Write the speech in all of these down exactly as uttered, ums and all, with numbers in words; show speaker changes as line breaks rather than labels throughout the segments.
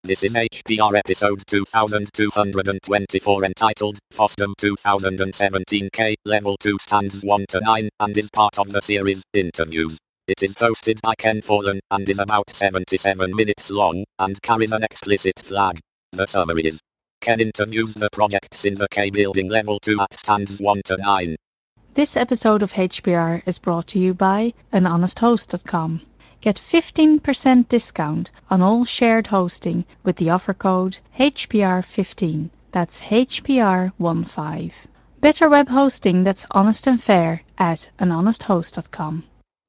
This is H P R episode two thousand two hundred twenty-four entitled FOSDEM twenty seventeen K Level two stands one to nine and is part of the series Interviews. It is hosted by Ken Forlan and is about seventy-seven minutes long and carries an explicit flag. The summary is: Ken interviews the projects in the K building level two at stands one to nine.
This episode of H P R is brought to you by an honest host dot com. Get fifteen percent discount on all shared hosting with the offer code H P R fifteen. That's H P R fifteen. Better web hosting that's honest and fair at an honest host dot com.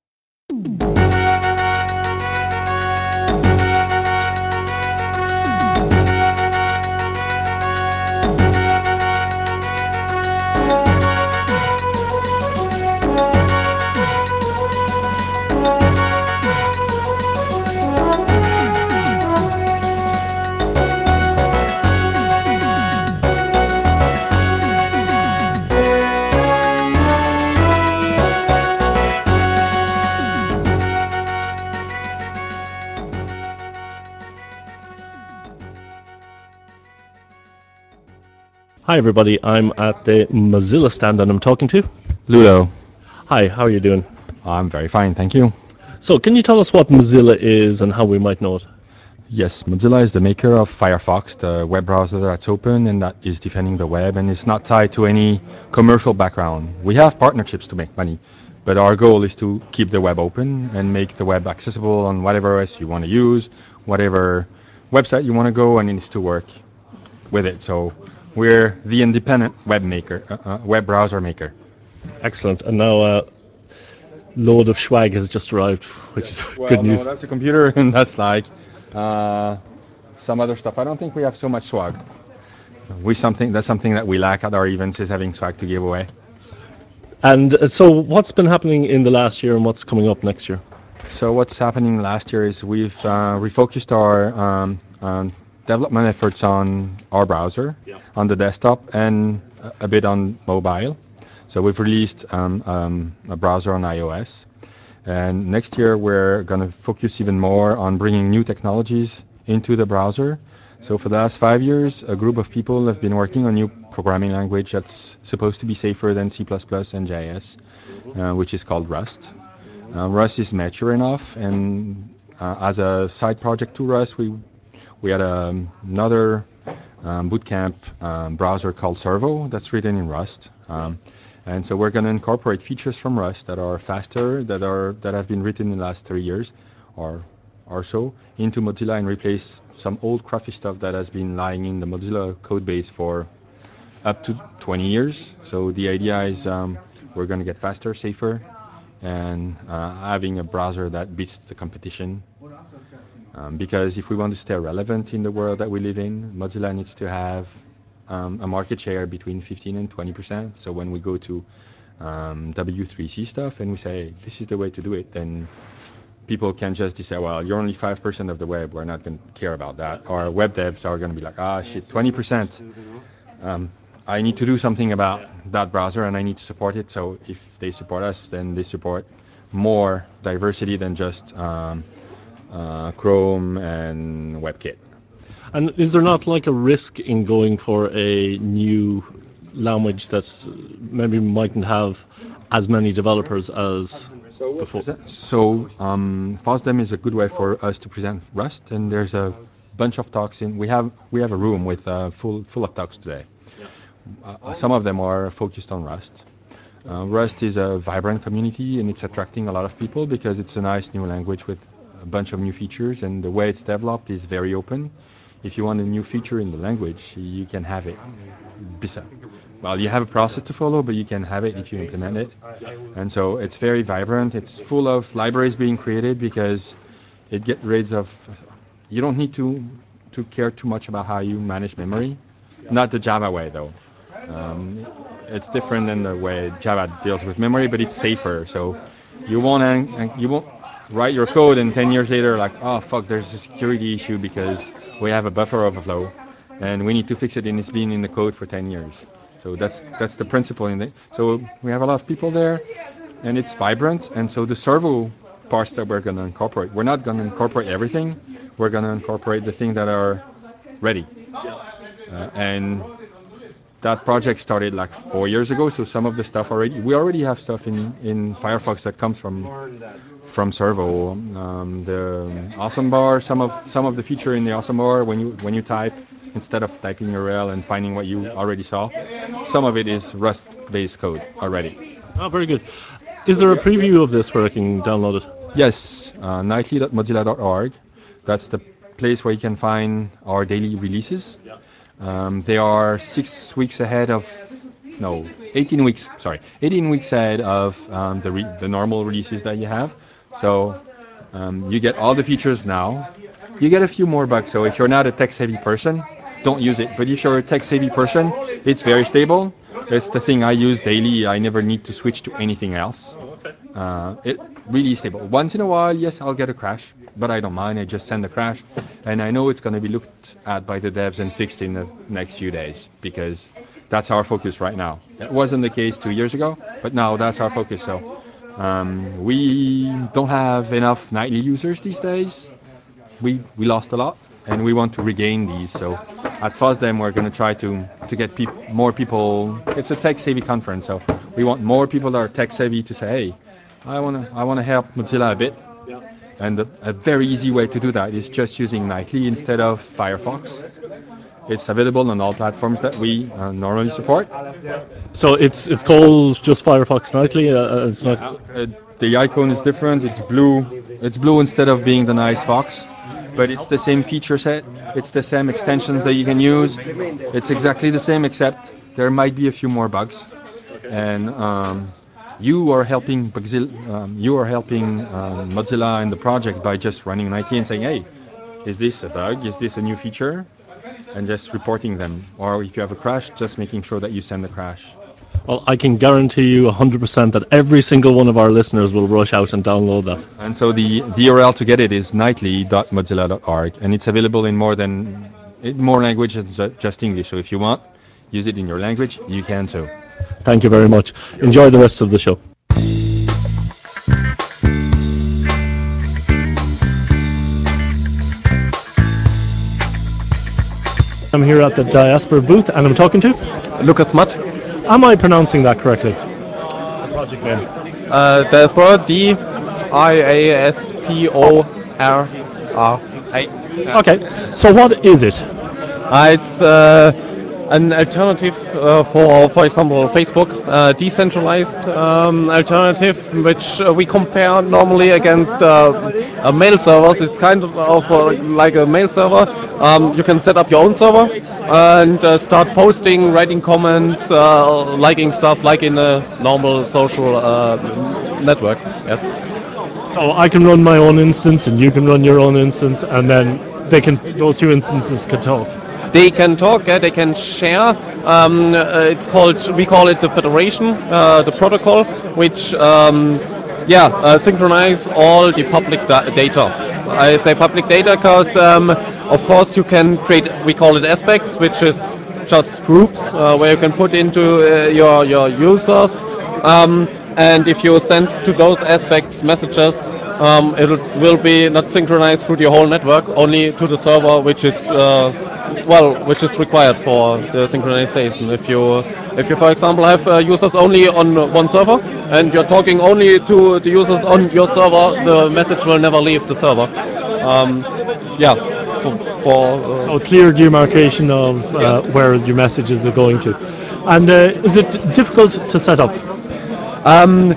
Hi everybody, I'm at the Mozilla stand and I'm talking to
Ludo.
Hi, how are you doing?
I'm very fine, thank you.
So can you tell us what Mozilla is and how we might know it?
Yes, Mozilla is the maker of Firefox, the web browser that's open and that is defending the web and is not tied to any commercial background. We have partnerships to make money, but our goal is to keep the web open and make the web accessible on whatever O S you want to use, whatever website you want to go, and it needs to work with it. So we're the independent web maker, uh, uh, web browser maker.
Excellent. And now a uh, load of swag has just arrived, which is
well,
good news.
No, that's a computer and that's like uh, some other stuff. I don't think we have so much swag. We something that's something that we lack at our events is having swag to give away.
And uh, so what's been happening in the last year and what's coming up next year?
So what's happening last year is we've uh, refocused our um, um, development efforts on our browser, yeah. on the desktop, and a, a bit on mobile. So we've released um, um, a browser on iOS. And next year we're going to focus even more on bringing new technologies into the browser. So for the last five years, a group of people have been working on a new programming language that's supposed to be safer than C plus plus and J S, uh, which is called Rust. Uh, Rust is mature enough, and uh, as a side project to Rust, we we had um, another um, bootcamp um, browser called Servo that's written in Rust. Um, And so we're going to incorporate features from Rust that are faster, that are that have been written in the last three years or or so into Mozilla and replace some old crappy stuff that has been lying in the Mozilla code base for up to twenty years. So the idea is um, we're going to get faster, safer, and uh, having a browser that beats the competition. Um, because if we want to stay relevant in the world that we live in, Mozilla needs to have Um, a market share between fifteen and twenty percent. So when we go to um, W three C stuff and we say, this is the way to do it, then people can just decide, well, you're only five percent of the web, we're not going to care about that. Or web devs are going to be like, ah, shit, twenty percent. Um, I need to do something about that browser and I need to support it. So if they support us, then they support more diversity than just um, uh, Chrome and WebKit.
And is there not like a risk in going for a new language that maybe mightn't have as many developers as
so
before?
So um, FOSDEM is a good way for us to present Rust, and there's a bunch of talks in. We have we have a room with uh, full full of talks today. Uh, some of them are focused on Rust. Uh, Rust is a vibrant community, and it's attracting a lot of people because it's a nice new language with a bunch of new features, and the way it's developed is very open. If you want a new feature in the language, you can have it. Well, you have a process to follow, but you can have it if you implement it. And so it's very vibrant. It's full of libraries being created because it gets rid of. You don't need to to care too much about how you manage memory. Not the Java way, though. Um, it's different than the way Java deals with memory, but it's safer. So you won't you won't write your code and ten years later like, oh fuck, there's a security issue because we have a buffer overflow and we need to fix it, and it's been in the code for ten years. So that's that's the principle in it. So we have a lot of people there, and it's vibrant. And so the Servo parts that we're going to incorporate. We're not going to incorporate everything. We're going to incorporate the things that are ready. Uh, and that project started like four years ago, so some of the stuff already, we already have stuff in, in Firefox that comes from from Servo. Um, the Awesome Bar, some of some of the feature in the Awesome Bar, when you when you type, instead of typing U R L and finding what you already saw, some of it is Rust-based code already.
Oh, very good. Is there a preview of this where I can download it?
Yes, uh, nightly dot mozilla dot org. That's the place where you can find our daily releases. Um, they are six weeks ahead of, no, eighteen weeks. Sorry, eighteen weeks ahead of um, the re- the normal releases that you have. So um, you get all the features now. You get a few more bugs. So if you're not a tech-savvy person, don't use it. But if you're a tech-savvy person, it's very stable. It's the thing I use daily. I never need to switch to anything else. Uh, it really stable. Once in a while, yes, I'll get a crash, but I don't mind. I just send the crash, and I know it's going to be looked at by the devs and fixed in the next few days, because that's our focus right now. It wasn't the case two years ago, but now that's our focus. So um, we don't have enough nightly users these days. We we lost a lot, and we want to regain these. So at FOSDEM, we're going to try to to get peop- more people. It's a tech-savvy conference, so we want more people that are tech-savvy to say, hey, I want to I want to help Mozilla a bit. And a, a very easy way to do that is just using Nightly instead of Firefox. It's available on all platforms that we uh, normally support.
So it's it's called just Firefox Nightly. Uh, it's not.
Uh, the icon is different. It's blue. It's blue instead of being the nice fox. But it's the same feature set. It's the same extensions that you can use. It's exactly the same, except there might be a few more bugs. And um, you are helping um, you are helping um, Mozilla in the project by just running an I T and saying, hey, is this a bug? Is this a new feature? And just reporting them. Or if you have a crash, just making sure that you send the crash.
Well, I can guarantee you one hundred percent that every single one of our listeners will rush out and download that.
And so the, the U R L to get it is nightly dot mozilla dot org, and it's available in more than in more languages than just English. So if you want, use it in your language, you can too.
Thank you very much. Enjoy the rest of the show. I'm here at the Diaspora booth, and I'm talking to
Lucas Matt.
Am I pronouncing that correctly? The project name.
Uh, Diaspora, D I A S P O R R A.
Okay, so what is it?
Uh, it's uh, an alternative uh, for, for example, Facebook, uh, decentralized um, alternative, which uh, we compare normally against uh, uh, mail servers. It's kind of uh, like a mail server. Um, you can set up your own server and uh, start posting, writing comments, uh, liking stuff like in a normal social uh, network. Yes.
So I can run my own instance, and you can run your own instance, and then they can those two instances can talk.
They can talk, uh, they can share. Um, uh, it's called, we call it the federation, uh, the protocol, which um, yeah, uh, synchronize all the public da- data. I say public data because, um, of course, you can create, we call it aspects, which is just groups uh, where you can put into uh, your, your users. Um, and if you send to those aspects messages, um, it will be not synchronized through the whole network, only to the server, which is uh, well, which is required for the synchronization. If you, if you, for example, have uh, users only on one server and you're talking only to the users on your server, the message will never leave the server. Um, yeah, for, for uh,
so clear demarcation of uh, yeah. where your messages are going to. And uh, is it difficult to set up?
Um,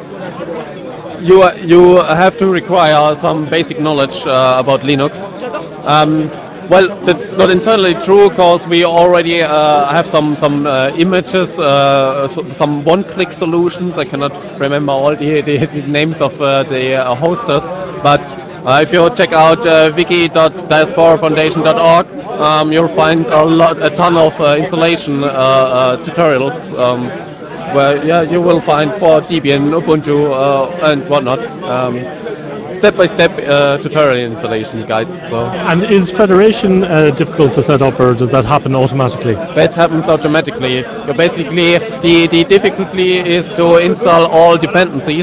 you you have to require some basic knowledge uh, about Linux. Um, Well, that's not entirely true because we already uh, have some some uh, images, uh, so, some one-click solutions. I cannot remember all the, the, the names of uh, the uh, hosters, but uh, if you check out uh, wiki dot diaspora foundation dot org, um, you'll find a lot, a ton of uh, installation uh, uh, tutorials. Um, where yeah, you will find for Debian, Ubuntu, uh, and whatnot. Um, step-by-step uh, tutorial installation guides. So.
And is Federation uh, difficult to set up, or does that happen automatically?
That happens automatically. You basically, the, the difficulty is to install all dependencies,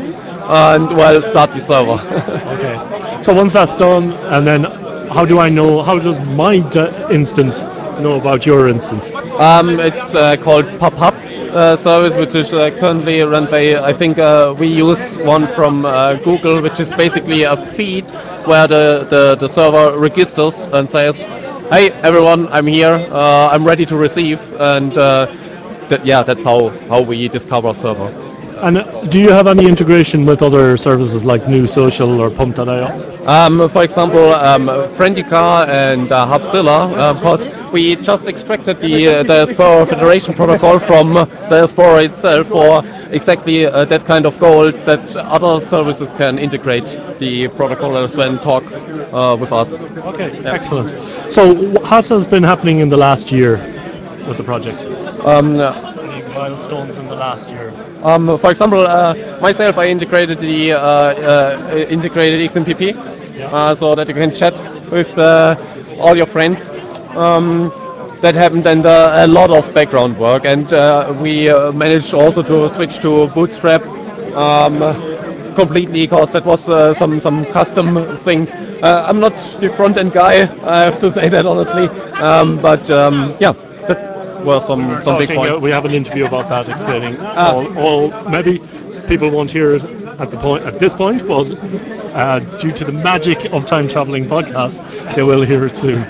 and well, start the server.
Okay. So once that's done, and then how do I know? How does my d- instance know about your instance?
Um, it's uh, called PubHub uh, service, which is uh, currently run by, I think uh, we use one from uh, Google, which is basically a feed where the, the, the server registers and says, hey everyone, I'm here, uh, I'm ready to receive, and uh, that, yeah, that's how, how we discover server.
And uh, do you have any integration with other services like New Social or Pump dot I O?
Um, for example, um, Friendica and uh, Hubzilla, uh, because we just extracted the uh, Diaspora Federation protocol from uh, Diaspora itself for exactly uh, that kind of goal, that other services can integrate the protocol as well and talk uh, with us.
Okay, excellent. So what has been happening in the last year with the project?
Um,
Any milestones in the last year?
Um, for example, uh, myself, I integrated the uh, uh, integrated X M P P, uh, so that you can chat with uh, all your friends. Um, that happened, and uh, a lot of background work, and uh, we uh, managed also to switch to Bootstrap um, completely, because that was uh, some some custom thing. Uh, I'm not the front end guy, I have to say that honestly, um, but um, yeah. That were some,
We're
some big
talking, uh,
points.
we have an interview about that, explaining all, all. Maybe people won't hear it at the point at this point, but uh, due to the magic of time traveling podcasts, they will hear it soon.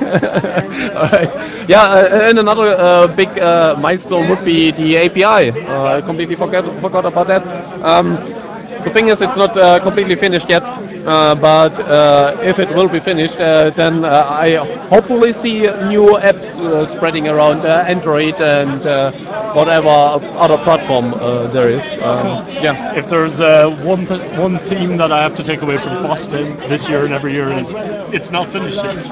All right. Yeah, uh, and another uh, big uh, milestone would be the A P I. Uh, I completely forget, forgot about that. Um, the thing is, it's not uh, completely finished yet, uh, but uh, if it will be finished, uh, then uh, I hopefully see new apps uh, spreading around uh, Android and uh, whatever other platform uh, there is. Um, yeah.
If there's uh, one th- one theme that I have to take away from FOSDEM this year and every year is it's not finished yet.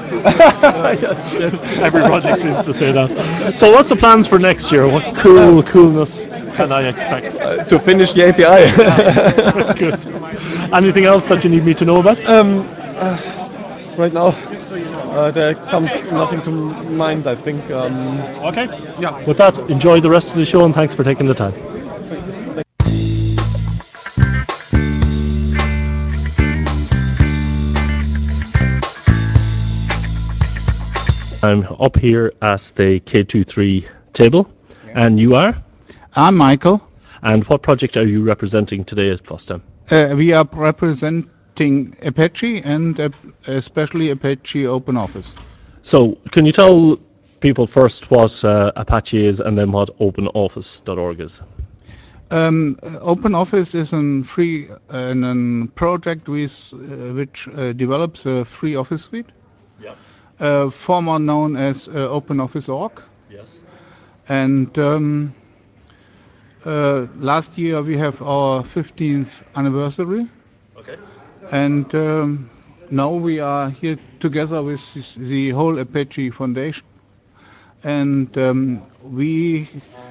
Every project seems to say that. So what's the plans for next year? What cool coolness can I expect?
Uh, to finish the A P I.
Good. Anything else that you need me to know about?
Um, uh, right now, uh, there comes nothing to mind, I think. Um,
Okay.
yeah.
With that, enjoy the rest of the show and thanks for taking the time. I'm up here at the K twenty-three table, and you are?
I'm Michael.
And what project are you representing today at FOSDEM?
Uh, we are representing Apache and uh, especially Apache OpenOffice.
So, can you tell people first what uh, Apache is and then what open office dot org is?
Um, OpenOffice is a free uh, an project with, uh, which uh, develops a free office suite,
Yeah.
uh, former known as uh, OpenOffice dot org.
Yes.
And um, uh, last year we have our fifteenth anniversary.
Okay.
And um, now we are here together with this, the whole Apache Foundation. And um, we,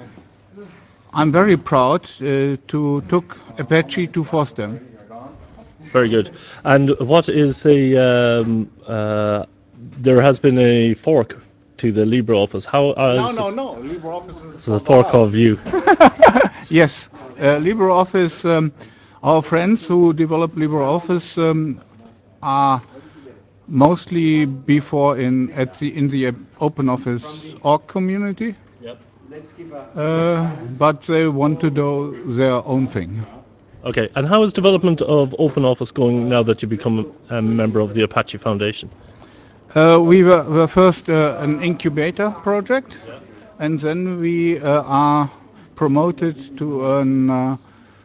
I'm very proud uh, to took Apache to FOSDEM.
Very good. And what is the? Um, uh, there has been a fork to the LibreOffice. How? Uh,
No, no, no. LibreOffice is
a fork of you.
Yes, uh, LibreOffice. Um, our friends who develop LibreOffice um, are mostly before in at the in the OpenOffice dot org community.
Yep.
Uh, but they want to do their own thing.
Okay. And how is development of OpenOffice going now that you become a member of the Apache Foundation?
Uh, we were, were first uh, an incubator project, and then we uh, are promoted to an uh,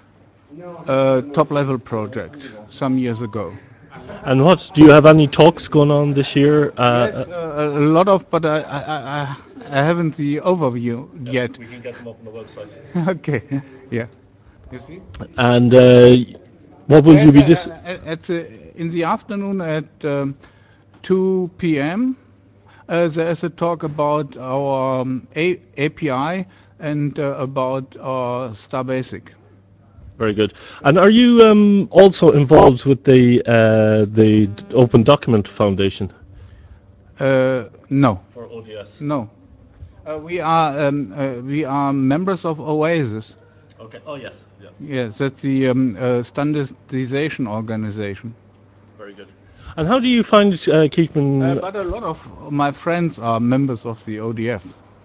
uh, top-level project some years ago.
And what do you have any talks going on this year? Uh,
Yes, uh, a lot of, but I, I, I, I haven't the overview yet.
We can get them up on the website.
Okay, yeah. You see?
And uh, what will you be
Yes,
dis-
uh, at, at the, in the afternoon at um, two p m Uh, there is a talk about our um, a- API and uh, about our Star Basic.
Very good. And are you um, also involved with the uh, the D- Open Document Foundation?
Uh, no,
For O D S.
no. Uh, we are um, uh, we are members of Oasis.
Okay. Oh yes. Yeah.
Yes, that's the um, uh, standardization organization.
Very good. And how do you find uh, keeping?
Uh, but a lot of my friends are members of the O D F.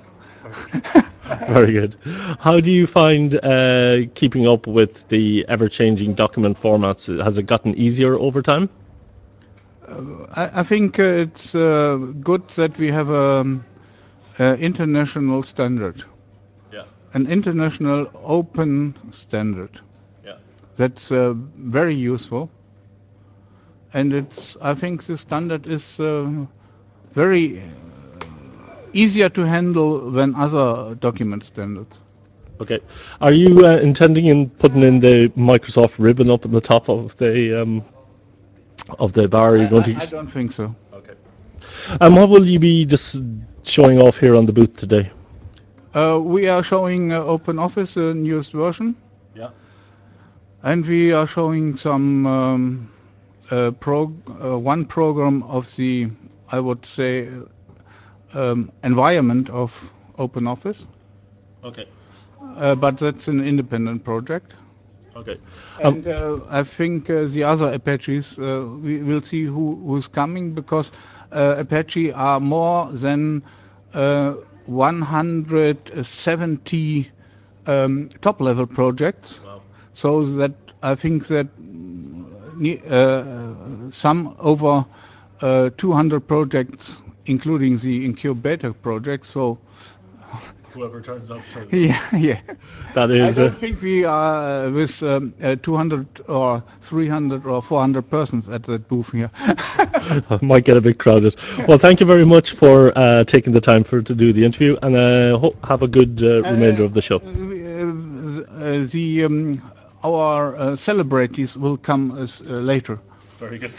Very good. How do you find uh, keeping up with the ever-changing document formats? Has it gotten easier over time?
I, I think uh, it's uh, good that we have an international standard,
Yeah.
an international open standard.
Yeah.
That's uh, very useful, and it's. I think the standard is uh, very easier to handle than other document standards.
Okay. Are you uh, intending in putting in the Microsoft ribbon up at the top of the um, of the bar? Are you
I,
going
I,
to?
I don't think so.
Okay. And what will you be just showing off here on the booth today?
Uh, we are showing uh, OpenOffice, the newest version.
Yeah.
And we are showing some um, uh, prog uh, one program of the, I would say, um, environment of OpenOffice.
Okay.
Uh, but that's an independent project.
Okay. Um,
And uh, I think uh, the other Apaches, uh, we will see who, who's coming, because uh, Apache are more than uh, one hundred seventy um, top-level projects.
Wow.
So that I think that mm, uh, some over uh, two hundred projects, including the incubator project. So
Whoever turns up, turns
yeah, yeah.
That
I
is. Uh,
don't think we are uh, with um, uh, two hundred or three hundred or four hundred persons at that booth here.
might get a bit crowded. Well, thank you very much for uh, taking the time for to do the interview, and uh, ho- have a good uh, remainder of the show.
Uh, the um, our uh, celebrities will come as, uh, later.
Very good.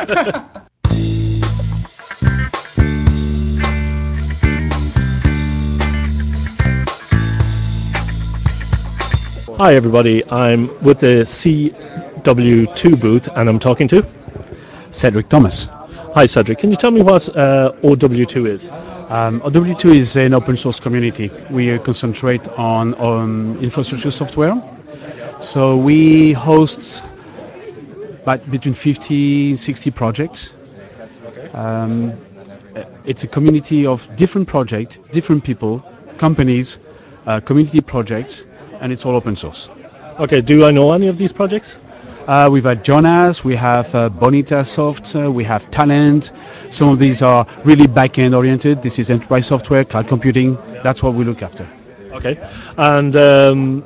Hi, everybody. I'm with the C W two booth, and I'm talking to
Cedric Thomas.
Hi, Cedric. Can you tell me what uh, O W two is?
Um, O W two is an open source community. We uh, concentrate on, on infrastructure software. So we host about between fifty, sixty projects. Um, it's a community of different projects, different people, companies, uh, community projects, and it's all open source.
Okay. Do I know any of these projects?
Uh, we've had Jonas, we have uh, Bonita Soft, uh, we have Talent. Some of these are really back-end oriented. This is enterprise software, cloud computing. That's what we look after.
Okay. And um,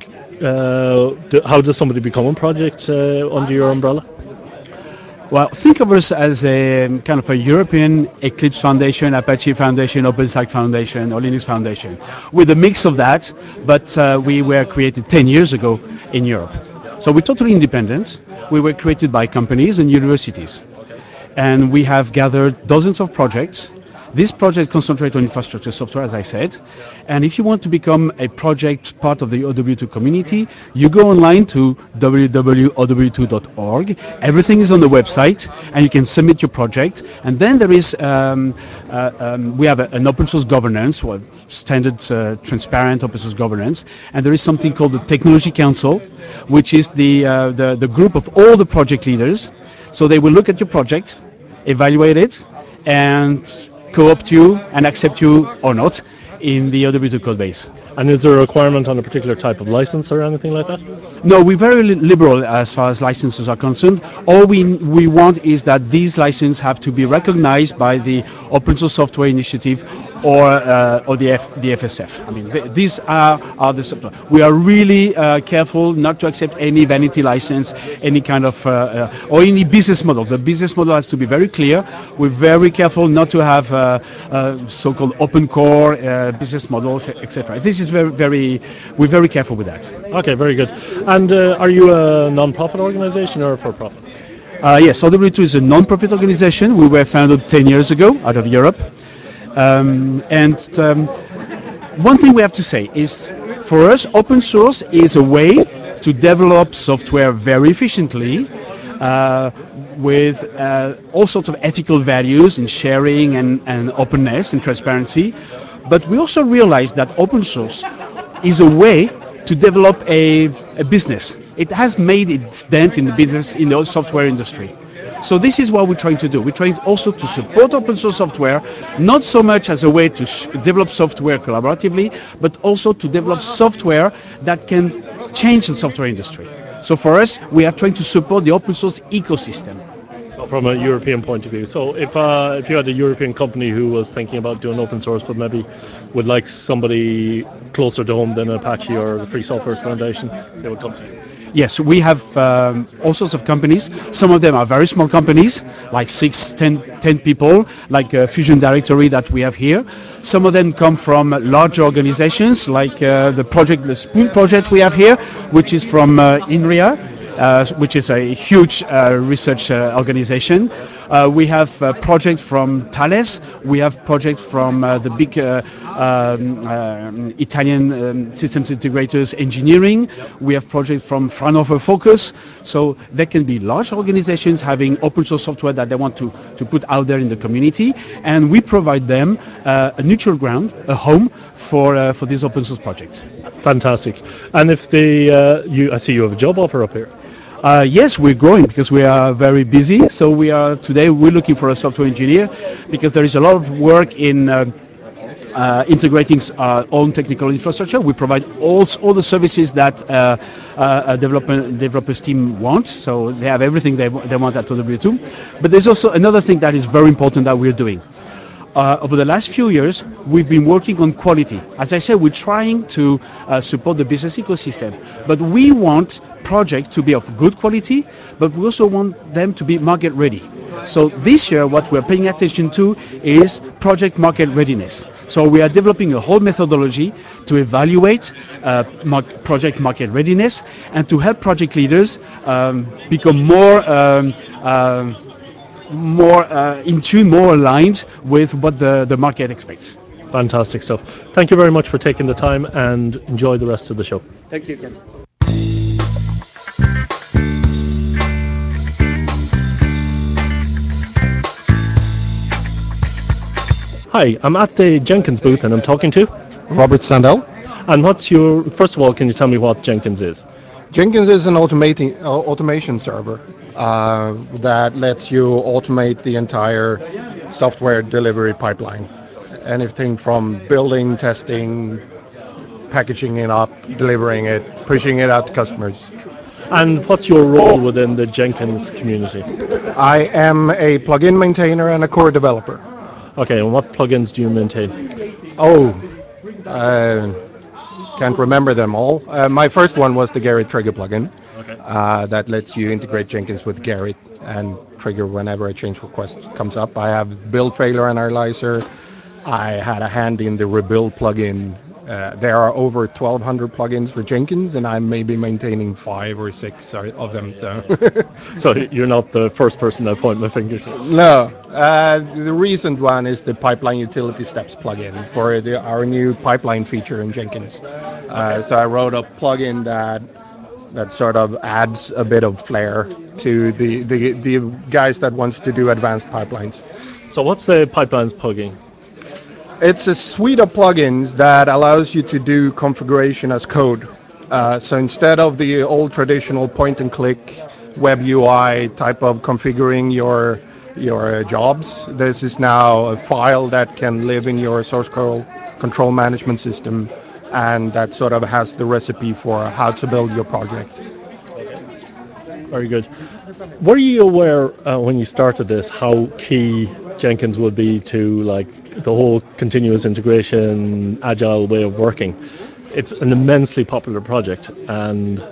uh, do, how does somebody become a project uh, under your umbrella?
Well, think of us as a um, kind of a European Eclipse Foundation, Apache Foundation, OpenStack Foundation, or Linux Foundation, with a mix of that, but uh, we were created ten years ago in Europe. So we're totally independent. We were created by companies and universities. And we have gathered dozens of projects. This project concentrates on infrastructure software, as I said. And if you want to become a project part of the O W two community, you go online to w w w dot o w two dot org. Everything is on the website, and you can submit your project. And then there is, um, uh, um, we have a, an open source governance, well, standard, uh, transparent open source governance. And there is something called the Technology Council, which is the, uh, the, the group of all the project leaders. So they will look at your project, evaluate it, and co-opt you and accept you or not in the O W two code base.
And is there a requirement on a particular type of license or anything like that?
No, we're very li- liberal as far as licenses are concerned. All we we want is that these licenses have to be recognized by the Open Source Software Initiative or uh, or the F, the F S F. I mean, th- these are are the software. We are really uh, careful not to accept any vanity license, any kind of uh, uh, or any business model. The business model has to be very clear. We're very careful not to have uh, uh, so-called open core uh, business models, et cetera. This is very very we're very careful with that.
Okay, very good. And uh, are you a non-profit organization or a for-profit?
Uh, yes, O W two is a non-profit organization. We were founded ten years ago out of Europe. Um, and um, one thing we have to say is, for us, open source is a way to develop software very efficiently uh, with uh, all sorts of ethical values in sharing and, and openness and transparency. But we also realize that open source is a way to develop a, a business. It has made its dent in the business in the software industry. So this is what we're trying to do. We're trying also to support open source software, not so much as a way to sh- develop software collaboratively, but also to develop software that can change the software industry. So for us, we are trying to support the open source ecosystem.
So from a European point of view, so if uh, if you had a European company who was thinking about doing open source, but maybe would like somebody closer to home than Apache or the Free Software Foundation, they would come to you.
Yes, we have um, all sorts of companies. Some of them are very small companies, like six, ten, ten people, like uh, Fusion Directory that we have here. Some of them come from larger organizations, like uh, the project, the Spoon project we have here, which is from uh, INRIA, uh, which is a huge uh, research uh, organization. Uh, we have uh, projects from Thales. We have projects from uh, the big uh, um, uh, Italian um, systems integrators engineering. We have projects from Fraunhofer Focus. So there can be large organizations having open source software that they want to, to put out there in the community, and we provide them uh, a neutral ground, a home for uh, for these open source projects.
Fantastic. And if they, uh, you, I see you have a job offer up here.
Uh, yes, we're growing because we are very busy. So we are today we're looking for a software engineer because there is a lot of work in uh, uh, integrating our own technical infrastructure. We provide all all the services that uh, uh, a developer developers team want. So they have everything they they want at O W two. But there's also another thing that is very important that we're doing. Uh, over the last few years, we've been working on quality. As I said, we're trying to uh, support the business ecosystem, but we want projects to be of good quality, but we also want them to be market ready. So this year, what we're paying attention to is project market readiness. So we are developing a whole methodology to evaluate uh, mar- project market readiness and to help project leaders um, become more um, um, more uh, in tune, more aligned with what the, the market expects.
Fantastic stuff. Thank you very much for taking the time, and enjoy the rest of the show.
Thank you, Ken.
Hi, I'm at the Jenkins booth and I'm talking to
Robert Sandell.
And what's your, first of all, can you tell me what Jenkins is?
Jenkins is an automating, uh, automation server uh, that lets you automate the entire software delivery pipeline. Anything from building, testing, packaging it up, delivering it, pushing it out to customers.
And what's your role within the Jenkins community?
I am a plugin maintainer and a core developer.
Okay, and what plugins do you maintain?
Oh, uh, can't remember them all. Uh, my first one was the Gerrit Trigger plugin.
Okay.
Uh, that lets you integrate Jenkins with Gerrit and trigger whenever a change request comes up. I have build failure analyzer. I had a hand in the rebuild plugin. Uh, there are over twelve hundred plugins for Jenkins, and I'm maybe maintaining five or six of them. So,
so you're not the first person I point my finger to.
No, uh, the recent one is the Pipeline Utility Steps plugin for the, our new pipeline feature in Jenkins. Uh, so I wrote a plugin that that sort of adds a bit of flair to the, the, the guys that wants to do advanced pipelines.
So what's the pipelines plugin?
It's a suite of plugins that allows you to do configuration as code. Uh, so instead of the old traditional point and click web U I type of configuring your your jobs, this is now a file that can live in your source code control management system, and that sort of has the recipe for how to build your project.
Very good. Were you aware uh, when you started this how key Jenkins would be to like the whole continuous integration, agile way of working? It's an immensely popular project, and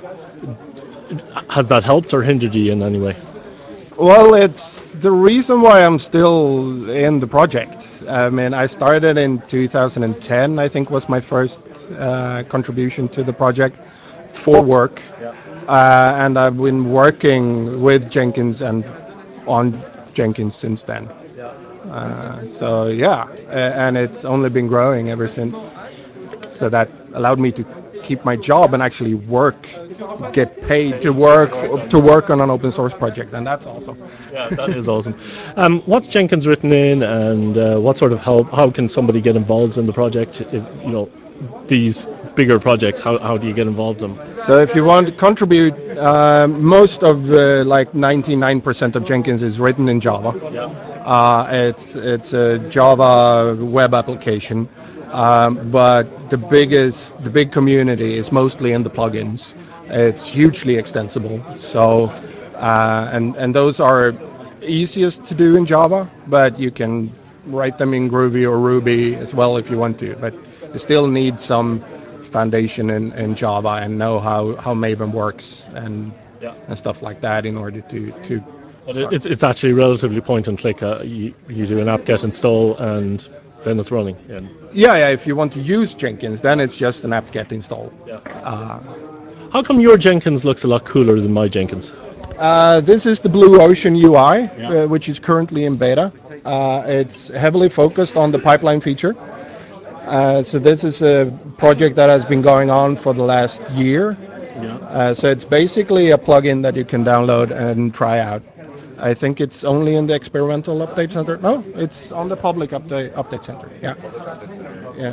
has that helped or hindered you in any way?
Well, it's the reason why I'm still in the project. I mean, I started in two thousand ten, I think was my first uh, contribution to the project for work. Yeah. Uh, and I've been working with Jenkins and on Jenkins since then. Yeah. Uh, so yeah, and it's only been growing ever since. So that allowed me to keep my job and actually work, get paid to work to work on an open source project, and that's awesome.
Yeah, that is awesome. Um, what's Jenkins written in, and uh, what sort of help? How can somebody get involved in the project? If, you know, these bigger projects, how, how do you get involved in them?
So if you want to contribute, uh, most of the, like ninety-nine percent of Jenkins is written in Java.
Yeah.
Uh, it's it's a Java web application, um, but the biggest the big community is mostly in the plugins. It's hugely extensible. So uh, and and those are easiest to do in Java, but you can write them in Groovy or Ruby as well if you want to. But you still need some foundation in, in Java and know how, how Maven works and
Yeah.
and stuff like that in order to to.
But it, it's it's actually relatively point and click. Uh, you you do an apt-get install and then it's running. Yeah.
Yeah, yeah. If you want to use Jenkins, then it's just an apt-get install.
Yeah.
Uh,
How come your Jenkins looks a lot cooler than my Jenkins?
uh, this is the Blue Ocean U I,
Yeah.
uh, which is currently in beta. Uh, it's heavily focused on the pipeline feature. Uh, so this is a project that has been going on for the last year.
Yeah.
Uh, so it's basically a plugin that you can download and try out. I think it's only in the experimental update center. No, it's on the public update update center. Yeah. Yeah.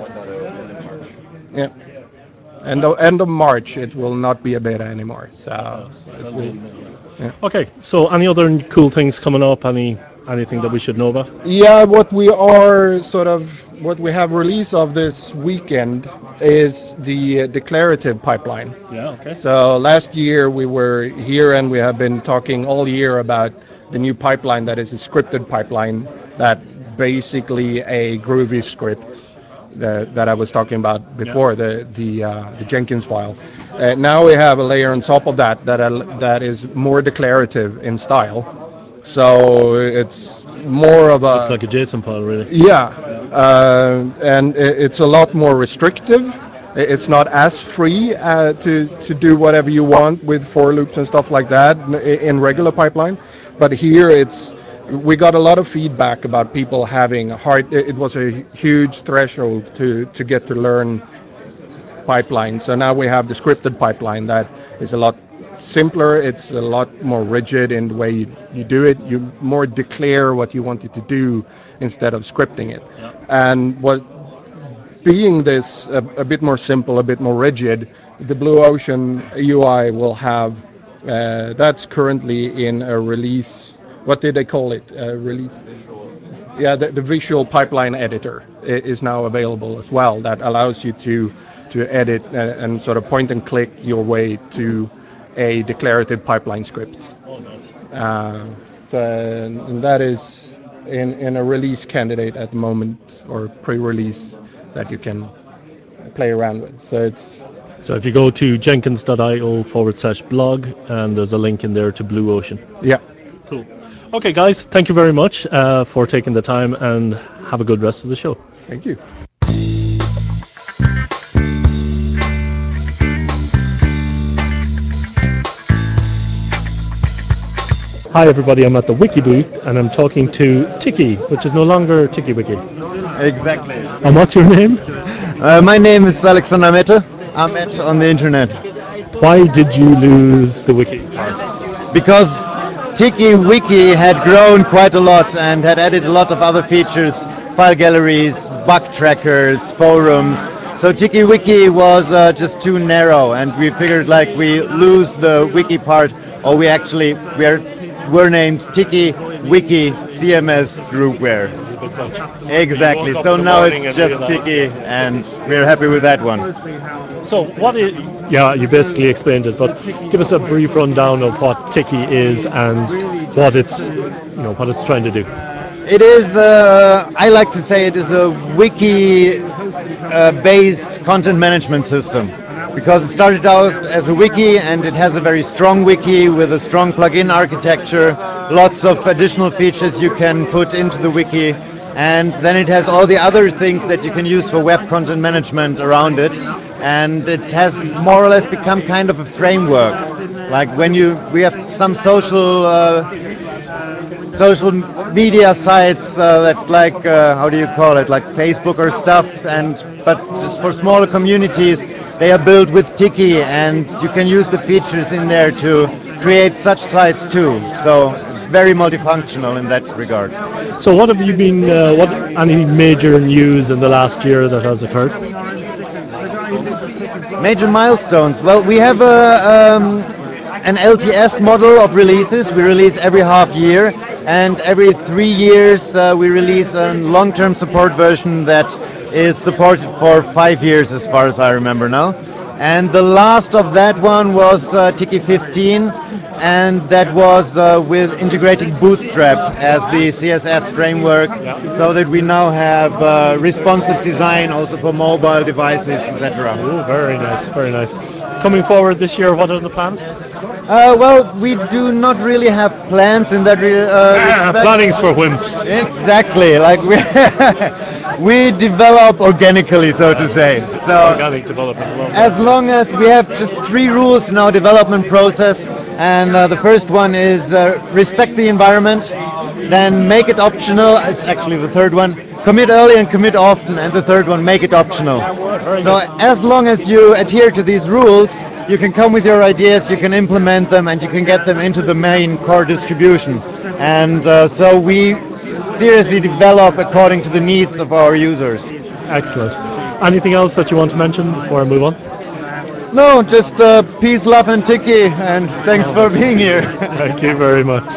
Yeah. End of, end of March, it will not be a beta anymore. So it will, yeah.
Okay. So any other cool things coming up? Any anything that we should know about?
Yeah, what we are sort of what we have release of this weekend is the uh, declarative pipeline.
Yeah. Okay.
So last year we were here and we have been talking all year about the new pipeline that is a scripted pipeline that basically a Groovy script that, that I was talking about before, yeah. the the uh, the Jenkins file. Uh, now we have a layer on top of that that uh, that is more declarative in style. So it's more of a
looks like a JSON file, really.
Yeah, uh, and it's a lot more restrictive. It's not as free uh, to to do whatever you want with for loops and stuff like that in regular pipeline. But here it's we got a lot of feedback about people having a hard. It was a huge threshold to to get to learn pipeline. So now we have the scripted pipeline that is a lot simpler. It's a lot more rigid in the way you, you do it. You more declare what you wanted to do instead of scripting it.
Yeah.
And what being this a, a bit more simple, a bit more rigid, the Blue Ocean U I will have uh, that's currently in a release. What did they call it? Uh, release. Yeah, the, the visual pipeline editor is now available as well. That allows you to to edit and, and sort of point and click your way to a declarative pipeline script.
Oh, nice.
Uh, so and that is in, in a release candidate at the moment, or pre-release, that you can play around with. So it's
So if you go to jenkins.io forward slash blog, and there's a link in there to Blue Ocean.
Yeah.
Cool. Okay, guys, thank you very much uh, for taking the time, and have a good rest of the show.
Thank you.
Hi everybody, I'm at the Wiki booth and I'm talking to Tiki, which is no longer TikiWiki.
Exactly.
And what's your name?
Uh, my name is Alexander Mette. I'm Mette on the internet.
Why did you lose the Wiki part?
Because TikiWiki had grown quite a lot and had added a lot of other features, file galleries, bug trackers, forums. So TikiWiki was uh, just too narrow, and we figured like we lose the wiki part, or we actually we are we're named TikiWiki C M S Groupware. Exactly. So, so now it's just Tiki, and we're happy with that one.
So what is? Yeah, you basically explained it, but give us a brief rundown of what Tiki is and what it's, you know, what it's trying to do.
It is. Uh, I like to say it is a wiki-based uh, content management system. Because it started out as a wiki, and it has a very strong wiki with a strong plugin architecture, lots of additional features you can put into the wiki, and then it has all the other things that you can use for web content management around it, and it has more or less become kind of a framework. Like when you, we have some social uh, social media sites uh, that like, uh, how do you call it, like Facebook or stuff, and but just for smaller communities, they are built with Tiki, and you can use the features in there to create such sites too. So it's very multifunctional in that regard.
So what have you been, uh, what any major news in the last year that has occurred?
Major milestones. Well, we have a, um, an L T S model of releases. We release every half year, and every three years uh, we release a long-term support version that is supported for five years, as far as I remember now. And the last of that one was uh, Tiki fifteen, and that was uh, with integrating Bootstrap as the C S S framework, so that we now have uh, responsive design also for mobile devices, et cetera.
Oh, very nice, very nice. Coming forward this year, what are the plans?
Uh, well, we do not really have plans in that re- uh,
Ah,
respect.
planning's for whims.
Exactly, like we we develop organically, so to say. So
Organic development. I love that.
as long as we have just three rules in our development process, and uh, the first one is uh, respect the environment, then make it optional. It's actually the third one. Commit early and commit often, and the third one, make it optional. So as long as you adhere to these rules, you can come with your ideas, you can implement them, and you can get them into the main core distribution. And uh, so we seriously develop according to the needs of our users.
Excellent. Anything else that you want to mention before I move on?
No, just uh, peace, love, and Tiki, and thanks for being here.
Thank you very much.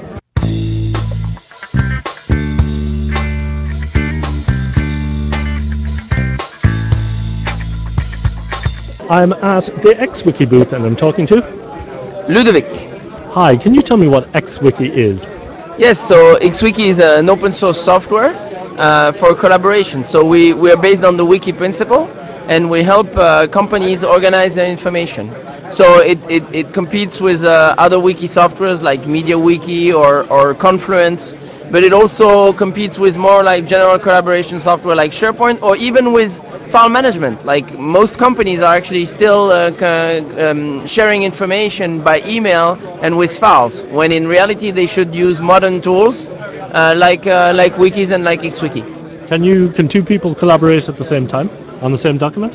I'm at the XWiki booth and I'm talking to
Ludovic.
Hi, can you tell me what XWiki is?
Yes, so XWiki is an open source software uh, for collaboration. So we, we are based on the wiki principle, and we help uh, companies organize their information. So it, it, it competes with uh, other wiki softwares like MediaWiki or, or Confluence, but it also competes with more like general collaboration software like SharePoint, or even with file management. Like most companies are actually still uh, um, sharing information by email and with files, when in reality they should use modern tools uh, like uh, like wikis and like XWiki.
Can you can two people collaborate at the same time on the same document?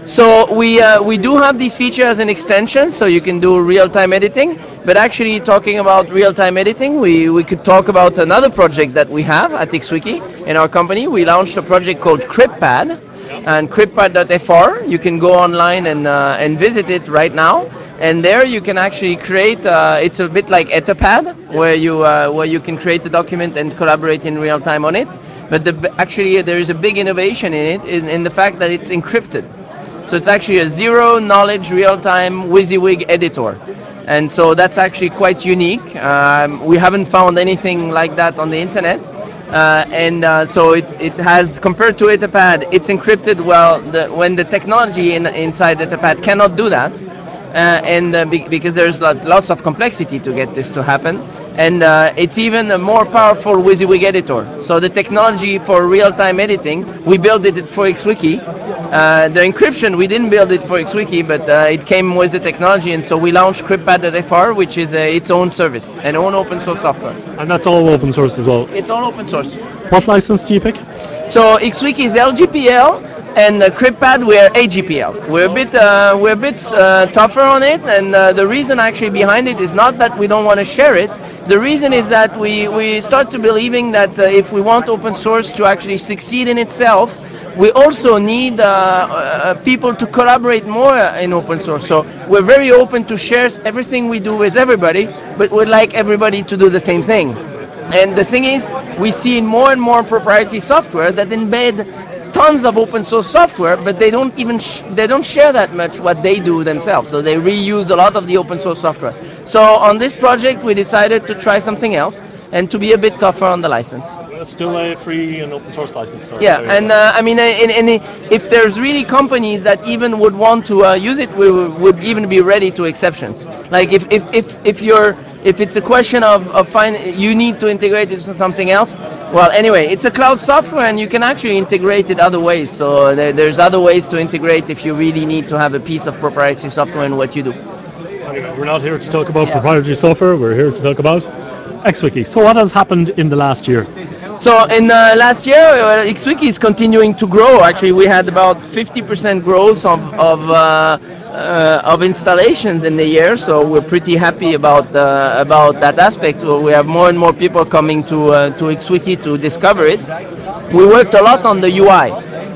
So we uh, we do have these features as an extension, so you can do real-time editing. But actually, talking about real-time editing, we, we could talk about another project that we have at XWiki in our company. We launched a project called CryptPad, and CryptPad dot F R. You can go online and uh, and visit it right now. And there you can actually create. Uh, it's a bit like Etherpad, where you uh, where you can create a document and collaborate in real time on it. But the, actually, there is a big innovation in it, in, in the fact that it's encrypted. So it's actually a zero knowledge real-time WYSIWYG editor. And so that's actually quite unique. Um, we haven't found anything like that on the internet. Uh, and uh, so it, it has, compared to Etherpad, it's encrypted well the, when the technology in, inside Etherpad cannot do that. Uh, and uh, be, because there's lot, lots of complexity to get this to happen. And uh, it's even a more powerful WYSIWYG editor. So the technology for real-time editing, we built it for XWiki. Uh, the encryption, we didn't build it for XWiki, but uh, it came with the technology, and so we launched CryptPad dot F R, which is uh, its own service, an own open source software.
And that's all open source as well?
It's all open source.
What license do you pick?
So XWiki is L G P L, and uh, CryptPad we're A G P L. We're a bit uh, we're a bit uh, tougher on it, and uh, the reason actually behind it is not that we don't want to share it. The reason is that we we start to believing that uh, if we want open source to actually succeed in itself, we also need uh, uh, people to collaborate more in open source. So we're very open to share everything we do with everybody, but we'd like everybody to do the same thing. And the thing is, we see more and more proprietary software that embed tons of open source software, but they don't even sh- they don't share that much what they do themselves. So they reuse a lot of the open source software. So on this project, we decided to try something else and to be a bit tougher on the license.
It's still a free and open source license. So
yeah, and uh, I mean, in, in, in, if there's really companies that even would want to uh, use it, we would, would even be ready to exceptions. Like if if, if, if you're if it's a question of, of find, you need to integrate it to something else. Well, anyway, it's a cloud software, and you can actually integrate it other ways. So there, there's other ways to integrate if you really need to have a piece of proprietary software in what you do.
Anyway, we're not here to talk about yeah. proprietary software. We're here to talk about XWiki. So what has happened in the last year?
So in uh, last year, uh, XWiki is continuing to grow. Actually, we had about fifty percent growth of of, uh, uh, of installations in the year. So we're pretty happy about uh, about that aspect. We have more and more people coming to uh, to XWiki to discover it. We worked a lot on the U I.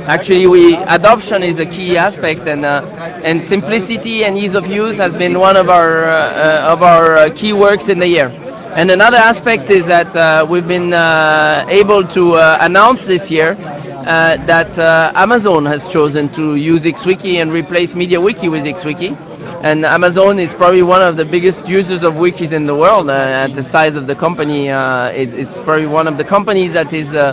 Actually, we adoption is a key aspect, and uh, and simplicity and ease of use has been one of our uh, uh, of our uh, key works in the year. And another aspect is that uh, we've been uh, able to uh, announce this year uh, that uh, Amazon has chosen to use XWiki and replace MediaWiki with XWiki. And Amazon is probably one of the biggest users of wikis in the world. Uh, at the size of the company, uh, it, it's probably one of the companies that is uh,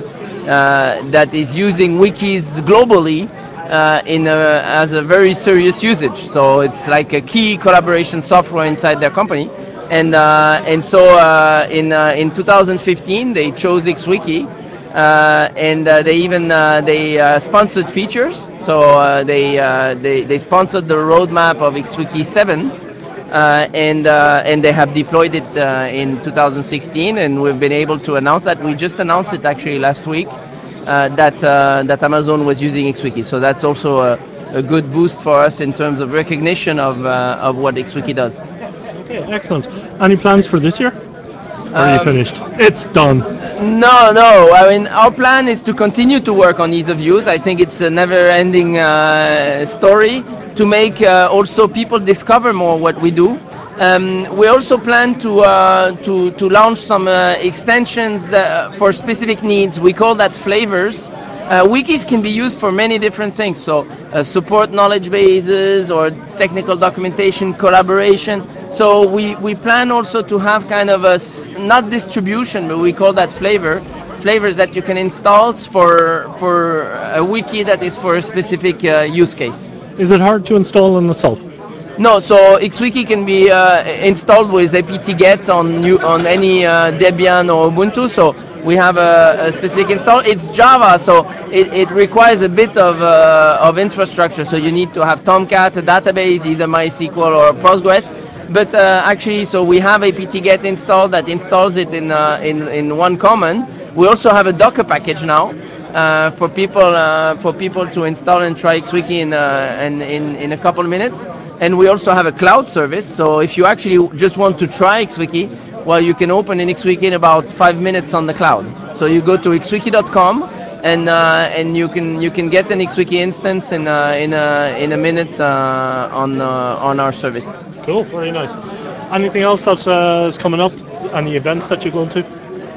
uh, that is using wikis globally uh, in a, as a very serious usage. So it's like a key collaboration software inside their company. And uh, and so uh, in uh, in two thousand fifteen they chose XWiki, uh, and uh, they even uh, they uh, sponsored features. So uh, they, uh, they they sponsored the roadmap of XWiki seven, uh, and uh, and they have deployed it uh, in two thousand sixteen, and we've been able to announce that. We just announced it actually last week uh, that uh, that Amazon was using XWiki. So that's also a, a good boost for us in terms of recognition of uh, of what XWiki does.
Okay, excellent. Any plans for this year? Or are you
Um,
finished? It's done.
No, no. I mean, our plan is to continue to work on ease of use. I think it's a never-ending uh, story to make uh, also people discover more what we do. Um, we also plan to uh, to to launch some uh, extensions that, for specific needs. We call that flavors. Uh, wikis can be used for many different things, so uh, support knowledge bases or technical documentation, collaboration. So we, we plan also to have kind of a, not distribution, but we call that flavor, flavors that you can install for, for a wiki that is for a specific uh, use case.
Is it hard to install on itself?
No, so XWiki can be uh, installed with apt-get on new, on any uh, Debian or Ubuntu. So we have a, a specific install. It's Java, so it, it requires a bit of uh, of infrastructure. So you need to have Tomcat, a database, either MySQL or Postgres. But uh, actually, so we have apt-get installed that installs it in uh, in in one command. We also have a Docker package now. Uh, for people uh, for people to install and try XWiki in, uh, in, in, in a couple of minutes. And we also have a cloud service, so if you actually just want to try XWiki, well, you can open an XWiki in about five minutes on the cloud. So you go to x wiki dot com and uh, and you can you can get an XWiki instance in uh, in a in a minute uh, on uh, on our service.
Cool, very nice. Anything else that uh, is coming up? Any events that you're going to?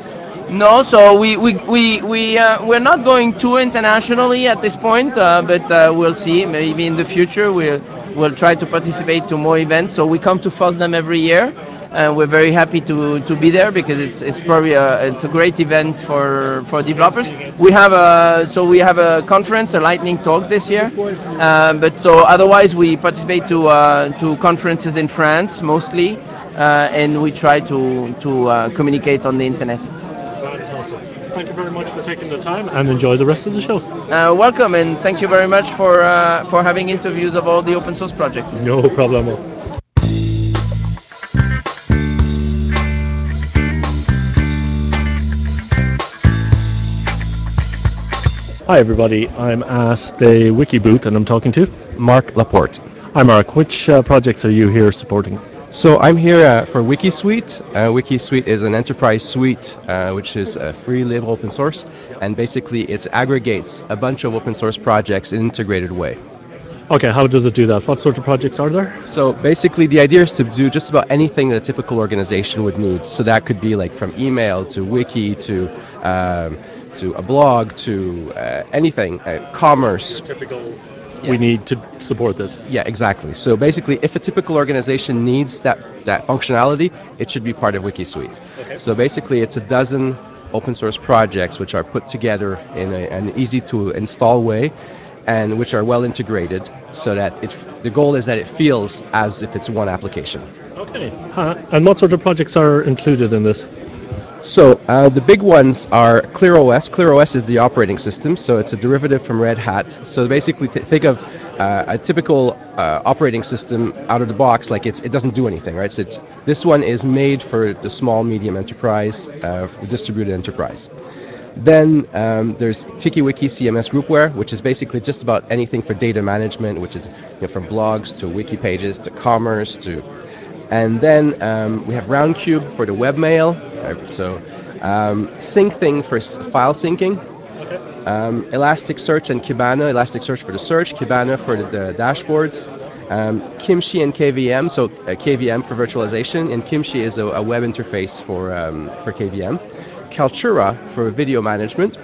No, so we we we we uh, we're not going too internationally at this point, uh, but uh, we'll see. Maybe in the future we'll we'll try to participate to more events. So we come to FOSDEM every year, and we're very happy to, to be there because it's it's probably a it's a great event for for developers. We have a so we have a conference, a lightning talk this year, uh, but so otherwise we participate to uh, to conferences in France mostly, uh, and we try to to uh, communicate on the internet.
Fantastic. Thank you very much for taking the time and enjoy the rest of the show.
Uh, welcome, and thank you very much for uh, for having interviews of all the open source projects.
No problem. Hi everybody, I'm at the Wiki booth and I'm talking to
Mark Laporte.
Hi Mark, which uh, projects are you here supporting?
So I'm here uh, for WikiSuite. Uh, WikiSuite is an enterprise suite uh, which is uh, free, live, open source, and basically it aggregates a bunch of open source projects in an integrated way.
Okay, how does it do that? What sort of projects are there?
So basically the idea is to do just about anything that a typical organization would need. So that could be like from email to wiki to um, to a blog to uh, anything, uh, commerce.
Typical. Yeah. We need to support this.
Yeah, exactly. So basically, if a typical organization needs that, that functionality, it should be part of WikiSuite. Okay. So basically, it's a dozen open source projects which are put together in a, an easy to install way and which are well integrated so that it, the goal is that it feels as if it's one application.
Okay. Uh, and what sort of projects are included in this?
So uh, the big ones are ClearOS. ClearOS is the operating system, so it's a derivative from Red Hat. So basically, t- think of uh, a typical uh, operating system out of the box, like it's, it doesn't do anything, right? So it's, this one is made for the small, medium enterprise, uh, for distributed enterprise. Then um, there's TikiWiki C M S Groupware, which is basically just about anything for data management, which is you know, from blogs to wiki pages to commerce to. And then um, we have Roundcube for the webmail, uh, so um, SyncThing for s- file syncing. Um, Elasticsearch and Kibana, Elasticsearch for the search, Kibana for the, the dashboards, um, Kimchi and K V M, so uh, K V M for virtualization, and Kimchi is a, a web interface for, um, for K V M, Kaltura for video management,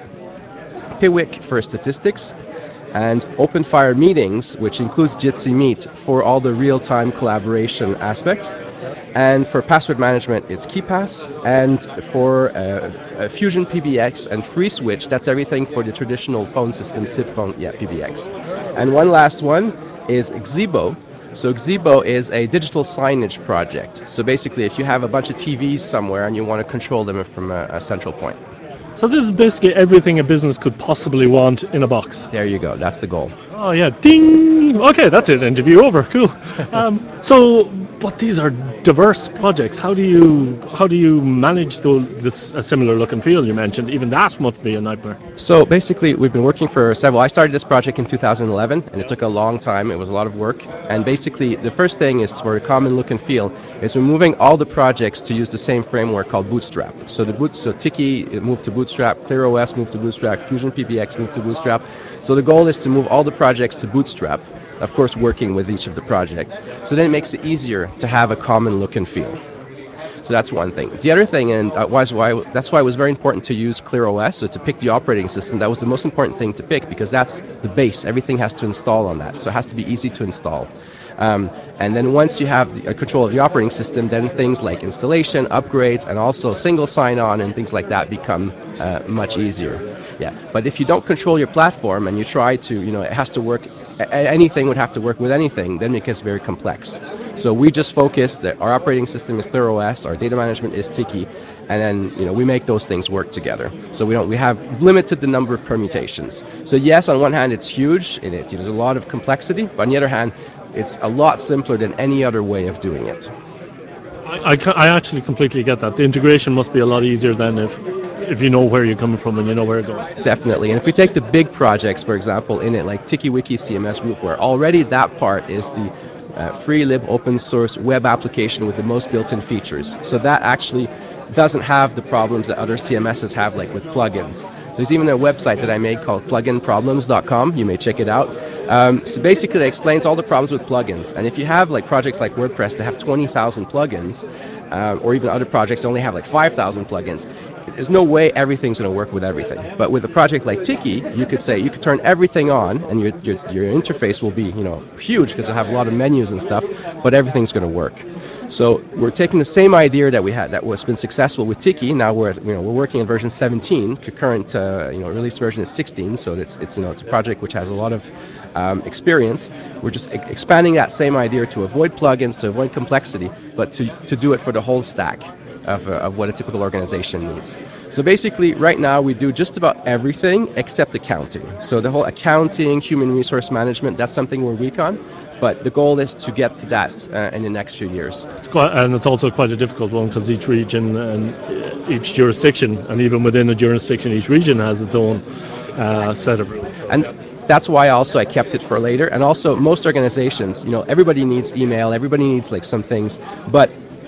Piwik for statistics, and OpenFire Meetings, which includes Jitsi Meet for all the real-time collaboration aspects. And for password management, it's KeePass. And for uh, uh, Fusion P B X and FreeSwitch, that's everything for the traditional phone system, SIP phone, yeah, P B X. And one last one is Xibo. So Xibo is a digital signage project. So basically, if you have a bunch of T Vs somewhere and you want to control them from a, a central point.
So this is basically everything a business could possibly want in a box.
There you go. That's the goal.
Oh yeah, ding! Okay, that's it. Interview over. Cool. Um, so, but these are diverse projects. How do you how do you manage though this a similar look and feel you mentioned? Even that must be a nightmare.
So basically, we've been working for several. I started this project in two thousand eleven, and it took a long time. It was a lot of work. And basically, the first thing is for a common look and feel is we're moving all the projects to use the same framework called Bootstrap. So the boot, so Tiki moved to Bootstrap, ClearOS moved to Bootstrap, Fusion P B X moved to Bootstrap. So the goal is to move all the projects to Bootstrap, of course working with each of the projects. So then it makes it easier to have a common look and feel. So that's one thing. The other thing, and uh, was why that's why it was very important to use ClearOS, so to pick the operating system. That was the most important thing to pick because that's the base. Everything has to install on that, so it has to be easy to install. Um, and then once you have the, uh, control of the operating system, then things like installation, upgrades, and also single sign-on and things like that become uh, much easier. Yeah. But if you don't control your platform and you try to, you know, it has to work. Anything would have to work with anything, then it gets very complex. So we just focus that our operating system is ClearOS, our data management is Tiki, and then you know we make those things work together. So we don't we have limited the number of permutations. So yes, on one hand it's huge, and it, you know, there's a lot of complexity, but on the other hand, it's a lot simpler than any other way of doing it.
I, I, I actually completely get that. The integration must be a lot easier than if if you know where you're coming from and you know where you're going.
Definitely. And if we take the big projects, for example, in it, like TikiWiki C M S Group, where already that part is the uh, free lib open source web application with the most built-in features. So that actually doesn't have the problems that other C M Ss have, like with plugins. So there's even a website that I made called plugin problems dot com. You may check it out. Um, so basically it explains all the problems with plugins. And if you have like projects like WordPress that have twenty thousand plugins, uh, or even other projects that only have like five thousand plugins, there's no way everything's going to work with everything. But with a project like Tiki, you could say you could turn everything on, and your your, your interface will be you know huge because it'll have a lot of menus and stuff. But everything's going to work. So we're taking the same idea that we had that was been successful with Tiki. Now we're you know we're working on version seventeen. Current uh, you know release version is sixteen. So it's it's you know it's a project which has a lot of um, experience. We're just e- expanding that same idea to avoid plugins, to avoid complexity, but to to do it for the whole stack of, uh, of what a typical organization needs. So basically, right now we do just about everything except accounting. So the whole accounting, human resource management, that's something we're weak on. But the goal is to get to that uh, in the next few years.
It's quite, and it's also quite a difficult one because each region and each jurisdiction, and even within a jurisdiction, each region has its own uh, set of rules.
And that's why also I kept it for later. And also most organizations, you know, everybody needs email, everybody needs like some things, but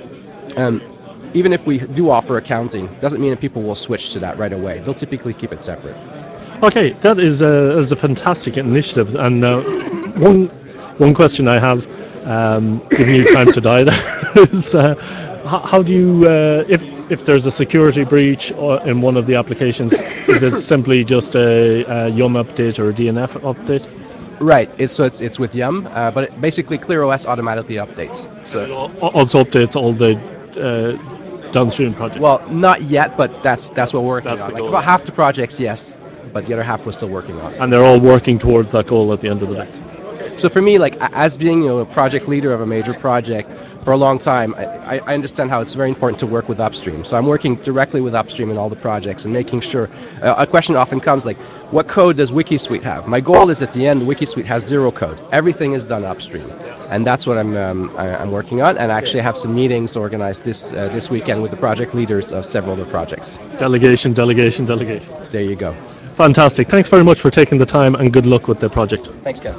um, even if we do offer accounting, doesn't mean that people will switch to that right away. They'll typically keep it separate.
Okay, that is a, is a fantastic initiative. And uh, one one question I have, um, giving you time to die there, is uh, how, how do you, uh, if if there's a security breach or in one of the applications, is it simply just a, a Yum update or a D N F update?
Right. It's so it's it's with Yum, uh, but it basically ClearOS automatically updates. So
it also updates all the uh, downstream projects.
Well, not yet, but that's that's what we're working
that's
on.
The
like
goal.
About half the projects, yes, but the other half we're still working on.
And they're all working towards that goal at the end of the day.
So for me, like as being you know a project leader of a major project for a long time, I, I understand how it's very important to work with upstream. So I'm working directly with upstream in all the projects and making sure. Uh, a question often comes like, what code does WikiSuite have? My goal is at the end, WikiSuite has zero code. Everything is done upstream, and that's what I'm um, I, I'm working on. And I actually have some meetings organized this uh, this weekend with the project leaders of several other projects.
Delegation, delegation, delegation.
There you go.
Fantastic. Thanks very much for taking the time, and good luck with the project.
Thanks, Ken.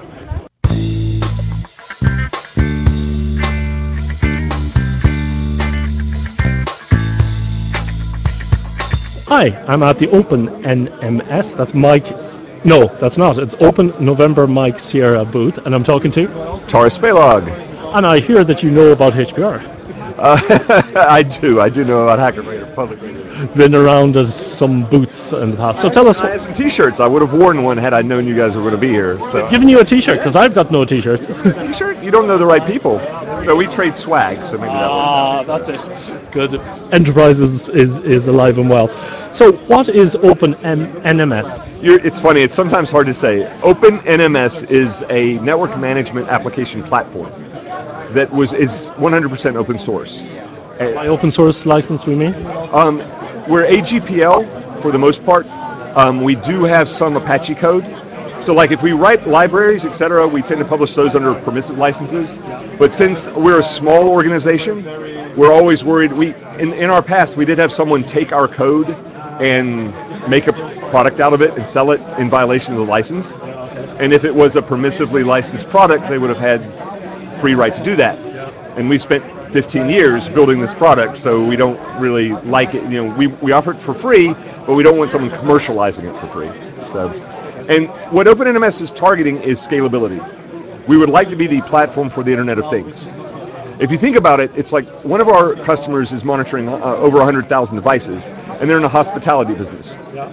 Hi, I'm at the Open N M S. That's Mike. No, that's not. It's Open November Mike Sierra booth, and I'm talking to
Taurus Spaylog.
And I hear that you know about H P R.
Uh, I do. I do know about Hacker Radar, public radio.
Been around at some booths in the past. So tell us.
I had some T-shirts. I would have worn one had I known you guys were going to be here. So
I've given you a T-shirt because I've got no T-shirts.
T-shirt? You don't know the right people. So we trade swag. So maybe that works.
Ah, that's it. Good. Enterprise is, is, is alive and well. So what is Open N M S?
You're, it's funny. It's sometimes hard to say. Open N M S is a network management application platform that was is one hundred percent open source.
By open source license, we mean?
Um, we're A G P L for the most part. Um, we do have some Apache code. So like if we write libraries, et cetera, we tend to publish those under permissive licenses. But since we're a small organization, we're always worried. We in, in our past, we did have someone take our code and make a product out of it and sell it in violation of the license. And if it was a permissively licensed product, they would have had free right to do that. And we spent fifteen years building this product, so we don't really like it. You know, we, we offer it for free, but we don't want someone commercializing it for free. So, and what OpenNMS is targeting is scalability. We would like to be the platform for the Internet of Things. If you think about it, it's like one of our customers is monitoring uh, over one hundred thousand devices, and they're in the hospitality business.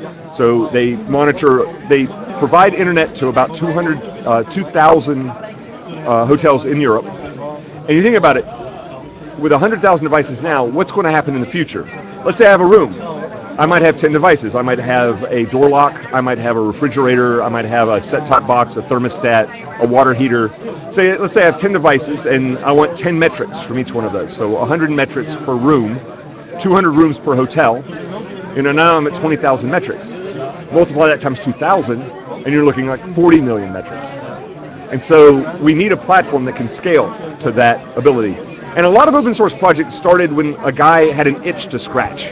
So they monitor, they provide internet to about two hundred, uh, two thousand uh, hotels in Europe. And you think about it, with one hundred thousand devices now, what's going to happen in the future? Let's say I have a room. I might have ten devices. I might have a door lock. I might have a refrigerator. I might have a set-top box, a thermostat, a water heater. Say, let's say I have ten devices, and I want ten metrics from each one of those. So one hundred metrics per room, two hundred rooms per hotel. You know, now I'm at twenty thousand metrics. Multiply that times two thousand, and you're looking like forty million metrics. And so we need a platform that can scale to that ability. And a lot of open source projects started when a guy had an itch to scratch.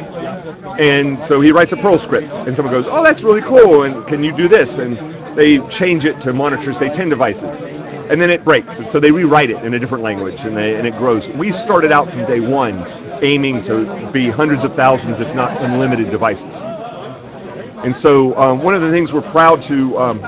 And so he writes a Perl script, and someone goes, oh, that's really cool, and can you do this? And they change it to monitor, say, ten devices. And then it breaks, and so they rewrite it in a different language, and, they, and it grows. We started out from day one aiming to be hundreds of thousands, if not unlimited devices. And so um, one of the things we're proud to um,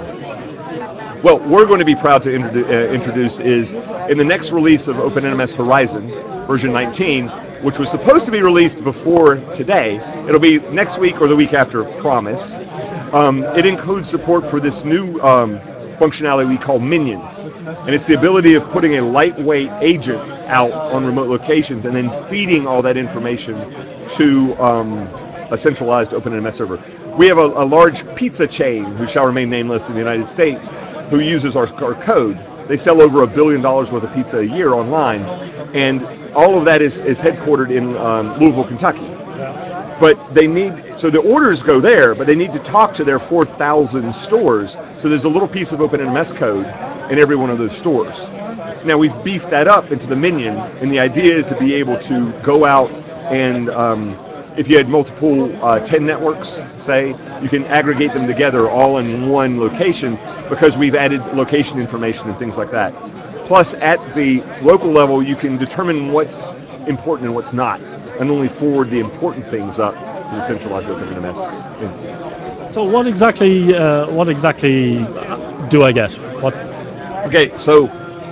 Well, we're going to be proud to introdu- uh, introduce is in the next release of OpenNMS Horizon, version nineteen, which was supposed to be released before today. It'll be next week or the week after, promise. Um, it includes support for this new um, functionality we call Minion. And it's the ability of putting a lightweight agent out on remote locations and then feeding all that information to um, a centralized OpenNMS server. We have a, a large pizza chain, who shall remain nameless in the United States, who uses our, our code. They sell over a billion dollars worth of pizza a year online, and all of that is, is headquartered in um, Louisville, Kentucky. But they need, so the orders go there, but they need to talk to their four thousand stores, so there's a little piece of OpenNMS code in every one of those stores. Now we've beefed that up into the Minion, and the idea is to be able to go out and um, if you had multiple uh, ten networks, say, you can aggregate them together all in one location because we've added location information and things like that. Plus, at the local level, you can determine what's important and what's not, and only forward the important things up to the centralized OpenNMS instance.
So what exactly, uh, what exactly do I get? What?
Okay, so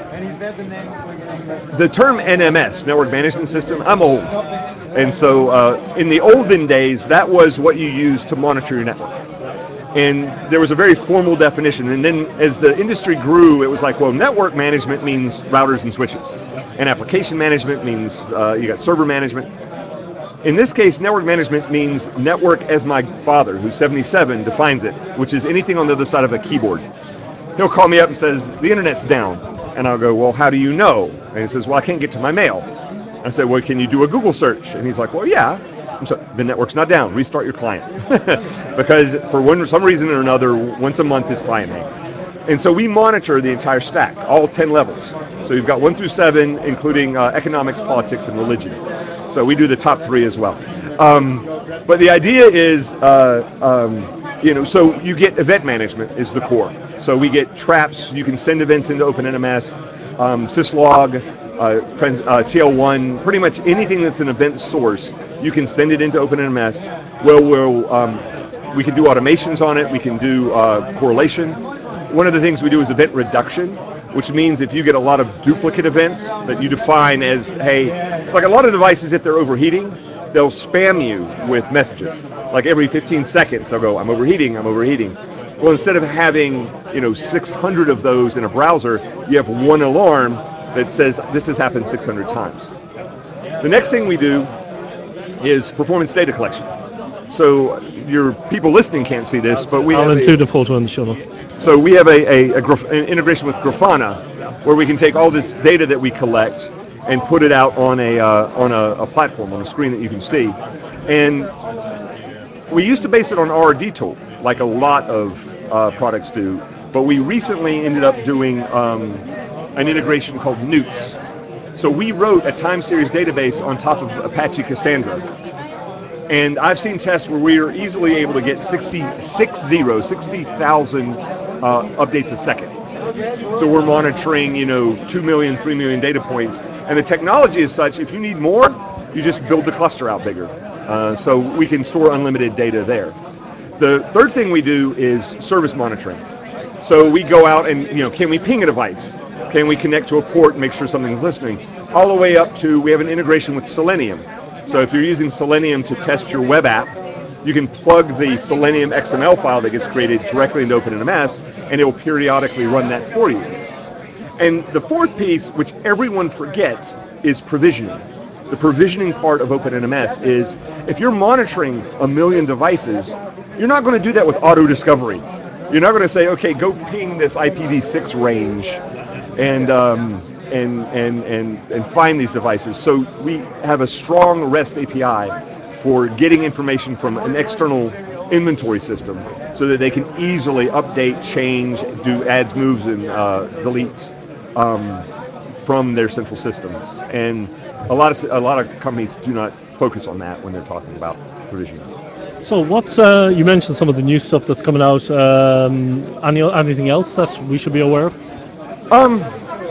the term N M S, Network Management System, I'm old. And so uh, in the olden days, that was what you used to monitor your network. And there was a very formal definition. And then as the industry grew, it was like, well, network management means routers and switches. And application management means uh, you got server management. In this case, network management means network as my father, who's seventy-seven, defines it, which is anything on the other side of a keyboard. He'll call me up and says, the internet's down. And I'll go, well, how do you know? And he says, well, I can't get to my mail. I said, well, can you do a Google search? And he's like, well, yeah. So the network's not down. Restart your client. Because for one, some reason or another, once a month his client hangs. And so we monitor the entire stack, all ten levels. So we've got one through seven, including uh, economics, politics, and religion. So we do the top three as well. Um, but the idea is, uh, um, you know, so you get event management is the core. So we get traps. You can send events into OpenNMS, um, syslog, Uh, trans, uh, T L one, pretty much anything that's an event source, you can send it into OpenNMS, Well, we'll um, we can do automations on it. We can do uh, correlation. One of the things we do is event reduction, which means if you get a lot of duplicate events that you define as, hey, like a lot of devices, if they're overheating, they'll spam you with messages. Like every fifteen seconds, they'll go, I'm overheating, I'm overheating. Well, instead of having, you know, six hundred of those in a browser, you have one alarm that says this has happened six hundred times. The next thing we do is performance data collection. So your people listening can't see this, but we
I'll
have
include
a,
a photo in the show notes.
So we have a, a, a graf- an integration with Grafana, where we can take all this data that we collect and put it out on a uh, on a, a platform, on a screen that you can see. And we used to base it on R D tool, like a lot of uh, products do, but we recently ended up doing um, an integration called Newts. So we wrote a time series database on top of Apache Cassandra. And I've seen tests where we are easily able to get sixty, sixty thousand uh, updates a second. So we're monitoring, you know, two million, three million data points. And the technology is such, if you need more, you just build the cluster out bigger. Uh, so we can store unlimited data there. The third thing we do is service monitoring. So we go out and, you know, can we ping a device? Can we connect to a port and make sure something's listening? All the way up to, we have an integration with Selenium. So if you're using Selenium to test your web app, you can plug the Selenium X M L file that gets created directly into OpenNMS, and it will periodically run that for you. And the fourth piece, which everyone forgets, is provisioning. The provisioning part of OpenNMS is, if you're monitoring a million devices, you're not going to do that with auto discovery. You're not going to say, okay, go ping this I P v six range and um, and, and, and, and find these devices. So we have a strong REST A P I for getting information from an external inventory system so that they can easily update, change, do adds, moves, and uh, deletes um, from their central systems. And a lot of a lot of companies do not focus on that when they're talking about provisioning.
So what's, uh, you mentioned some of the new stuff that's coming out. Um, any, anything else that we should be aware of?
Um,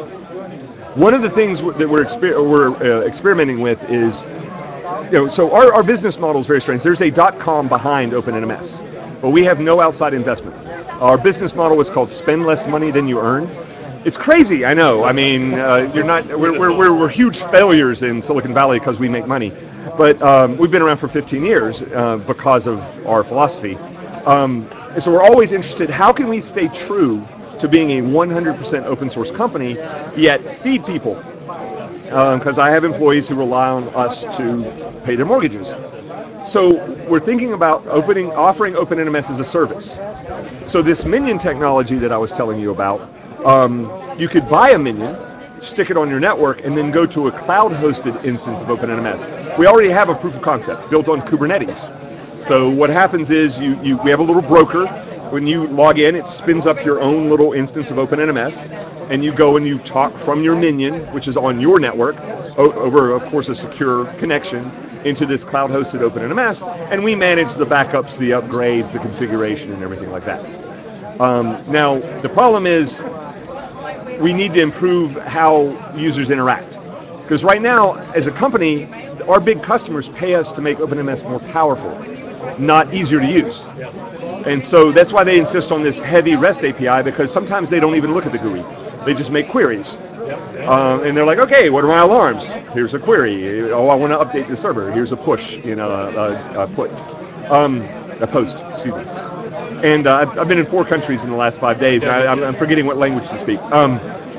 one of the things that we're, exper- we're uh, experimenting with is, you know, so our, our business model is very strange. There's a dot-com behind OpenNMS, but we have no outside investment. Our business model is called spend less money than you earn. It's crazy, I know. I mean, uh, you're not. We're, we're, we're, we're huge failures in Silicon Valley because we make money, but um, we've been around for fifteen years uh, because of our philosophy. Um, and so we're always interested, how can we stay true to being a one hundred percent open source company, yet feed people? Because um, I have employees who rely on us to pay their mortgages. So we're thinking about opening, offering OpenNMS as a service. So this Minion technology that I was telling you about, um, you could buy a Minion, stick it on your network, and then go to a cloud-hosted instance of OpenNMS. We already have a proof of concept built on Kubernetes. So what happens is you, you we have a little broker. When you log in, it spins up your own little instance of OpenNMS, and you go and you talk from your Minion, which is on your network, o- over, of course, a secure connection, into this cloud-hosted OpenNMS, and we manage the backups, the upgrades, the configuration, and everything like that. Um, now, the problem is we need to improve how users interact. Because right now, as a company, our big customers pay us to make OpenNMS more powerful, not easier to use. And so that's why they insist on this heavy REST A P I, because sometimes they don't even look at the G U I. They just make queries. Um, and they're like, okay, what are my alarms? Here's a query. Oh, I want to update the server. Here's a push, you know, a, a, a put, um, a post, excuse me. And uh, I've, I've been in four countries in the last five days, and I, I'm, I'm forgetting what language to speak. Um,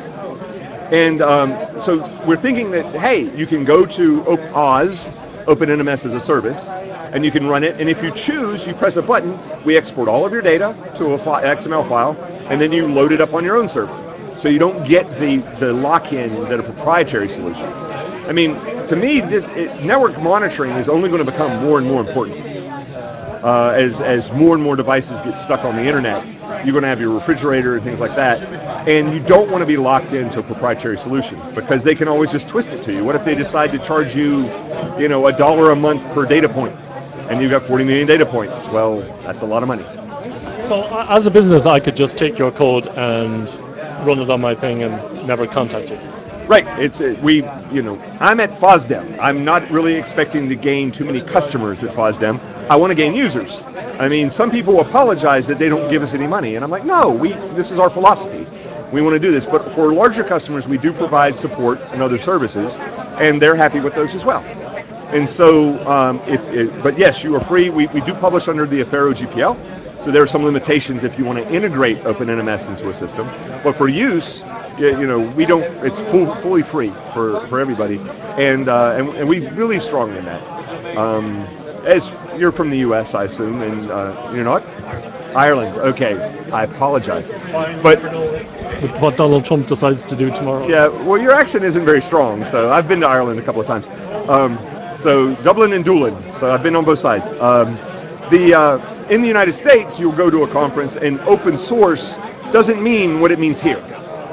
and um, so we're thinking that, hey, you can go to Op- Oz, OpenNMS as a service, and you can run it, and if you choose, you press a button, we export all of your data to a fi- X M L file, and then you load it up on your own server. So you don't get the, the lock-in that a proprietary solution. I mean, to me, this, it, network monitoring is only going to become more and more important. Uh, as, as more and more devices get stuck on the internet, you're going to have your refrigerator and things like that, and you don't want to be locked into a proprietary solution because they can always just twist it to you. What if they decide to charge you, you know, a dollar a month per data point, and you've got forty million data points? Well, that's a lot of money.
So uh, as a business, I could just take your code and run it on my thing and never contact you.
Right. It's uh, we. You know, I'm at FOSDEM. I'm not really expecting to gain too many customers at FOSDEM. I want to gain users. I mean, some people apologize that they don't give us any money, and I'm like, no, we this is our philosophy. We want to do this, but for larger customers, we do provide support and other services, and they're happy with those as well. And so, um, if, it, but yes, you are free. We, we do publish under the Affero G P L, so there are some limitations if you want to integrate OpenNMS into a system. But for use, you, you know, we don't. It's full, fully free for, for everybody, and, uh, and and we really strong in that. Um, as you're from the U S, I assume, and uh, you're not. Ireland. Okay, I apologize.
It's fine.
But
with what Donald Trump decides to do tomorrow.
Yeah, well, your accent isn't very strong, so I've been to Ireland a couple of times. Um, so Dublin and Doolin, so I've been on both sides. Um, the uh, in the United States, you'll go to a conference, and open source doesn't mean what it means here.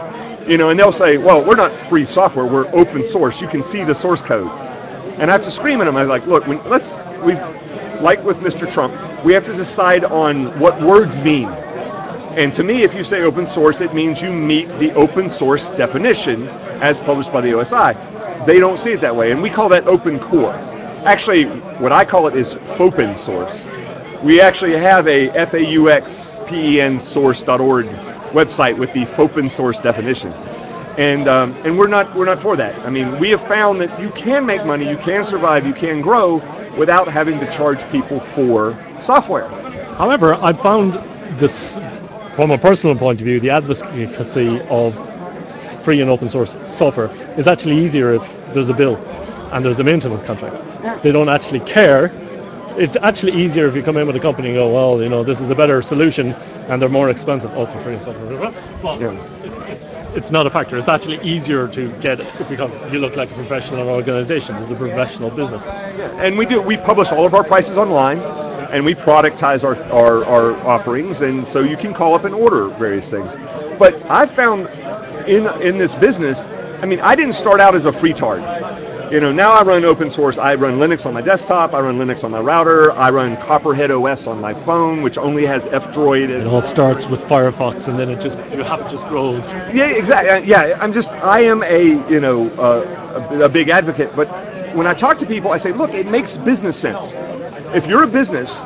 You know, and they'll say, well, we're not free software, we're open source. You can see the source code. And I have to scream at them. I'm like, look, when, let's, we, like with Mister Trump, we have to decide on what words mean. And to me, if you say open source, it means you meet the open source definition as published by the O S I. They don't see it that way, and we call that open core. Actually, what I call it is fopen source. We actually have a F A U X P E N source dot org website with the fopen source definition. And um, and we're not we're not for that. I mean, we have found that you can make money, you can survive, you can grow without having to charge people for software.
However, I've found this, from a personal point of view, the advocacy of free and open source software is actually easier if there's a bill and there's a maintenance contract. They don't actually care. It's actually easier if you come in with a company and go, well, you know, this is a better solution and they're more expensive, also free and software. But
yeah.
it's, it's, it's not a factor. It's actually easier to get it because you look like a professional organization. It's a professional business.
Yeah. And we do, we publish all of our prices online, and we productize our, our, our offerings, and so you can call up and order various things. But I've found in in this business, I mean, I didn't start out as a freetard. You know, now I run open source. I run Linux on my desktop. I run Linux on my router. I run Copperhead O S on my phone, which only has F-Droid. As
it all starts with Firefox, and then it just you have it just grows.
Yeah, exactly. Yeah, I'm just I am a you know uh, a, a big advocate. But when I talk to people, I say, look, it makes business sense. If you're a business,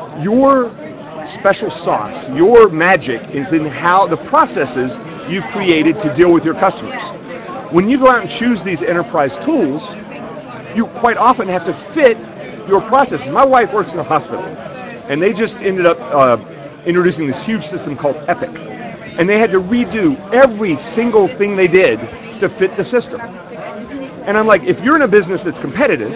your special sauce, your magic is in how the processes you've created to deal with your customers. When you go out and choose these enterprise tools, you quite often have to fit your processes. My wife works in a hospital, and they just ended up uh, introducing this huge system called Epic. And they had to redo every single thing they did to fit the system. And I'm like, if you're in a business that's competitive,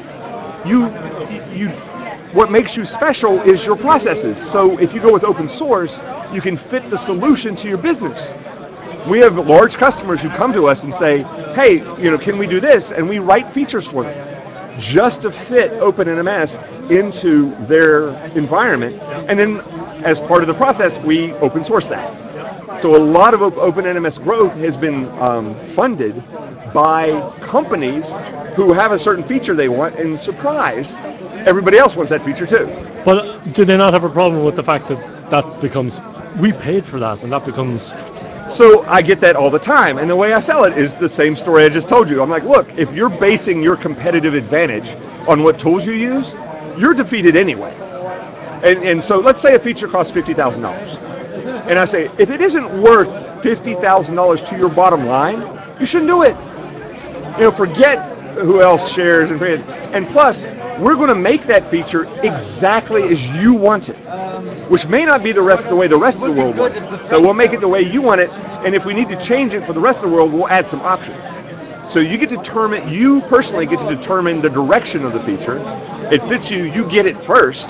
you, you, what makes you special is your processes. So if you go with open source, you can fit the solution to your business. We have large customers who come to us and say, hey, you know, can we do this? And we write features for them just to fit OpenNMS into their environment. And then as part of the process, we open source that. So a lot of OpenNMS growth has been um, funded by companies who have a certain feature they want, and surprise, everybody else wants that feature too.
But do they not have a problem with the fact that that becomes, we paid for that, and that becomes...
So I get that all the time, and the way I sell it is the same story I just told you. I'm like, look, if you're basing your competitive advantage on what tools you use, you're defeated anyway. And, and so let's say a feature costs fifty thousand dollars. And I say, if it isn't worth fifty thousand dollars to your bottom line, you shouldn't do it. You know, forget who else shares, and and plus, we're going to make that feature exactly as you want it, which may not be the rest of the way the rest of the world wants it. So we'll make it the way you want it, and if we need to change it for the rest of the world, we'll add some options. So you get to determine, you personally get to determine the direction of the feature. It fits you, you get it first,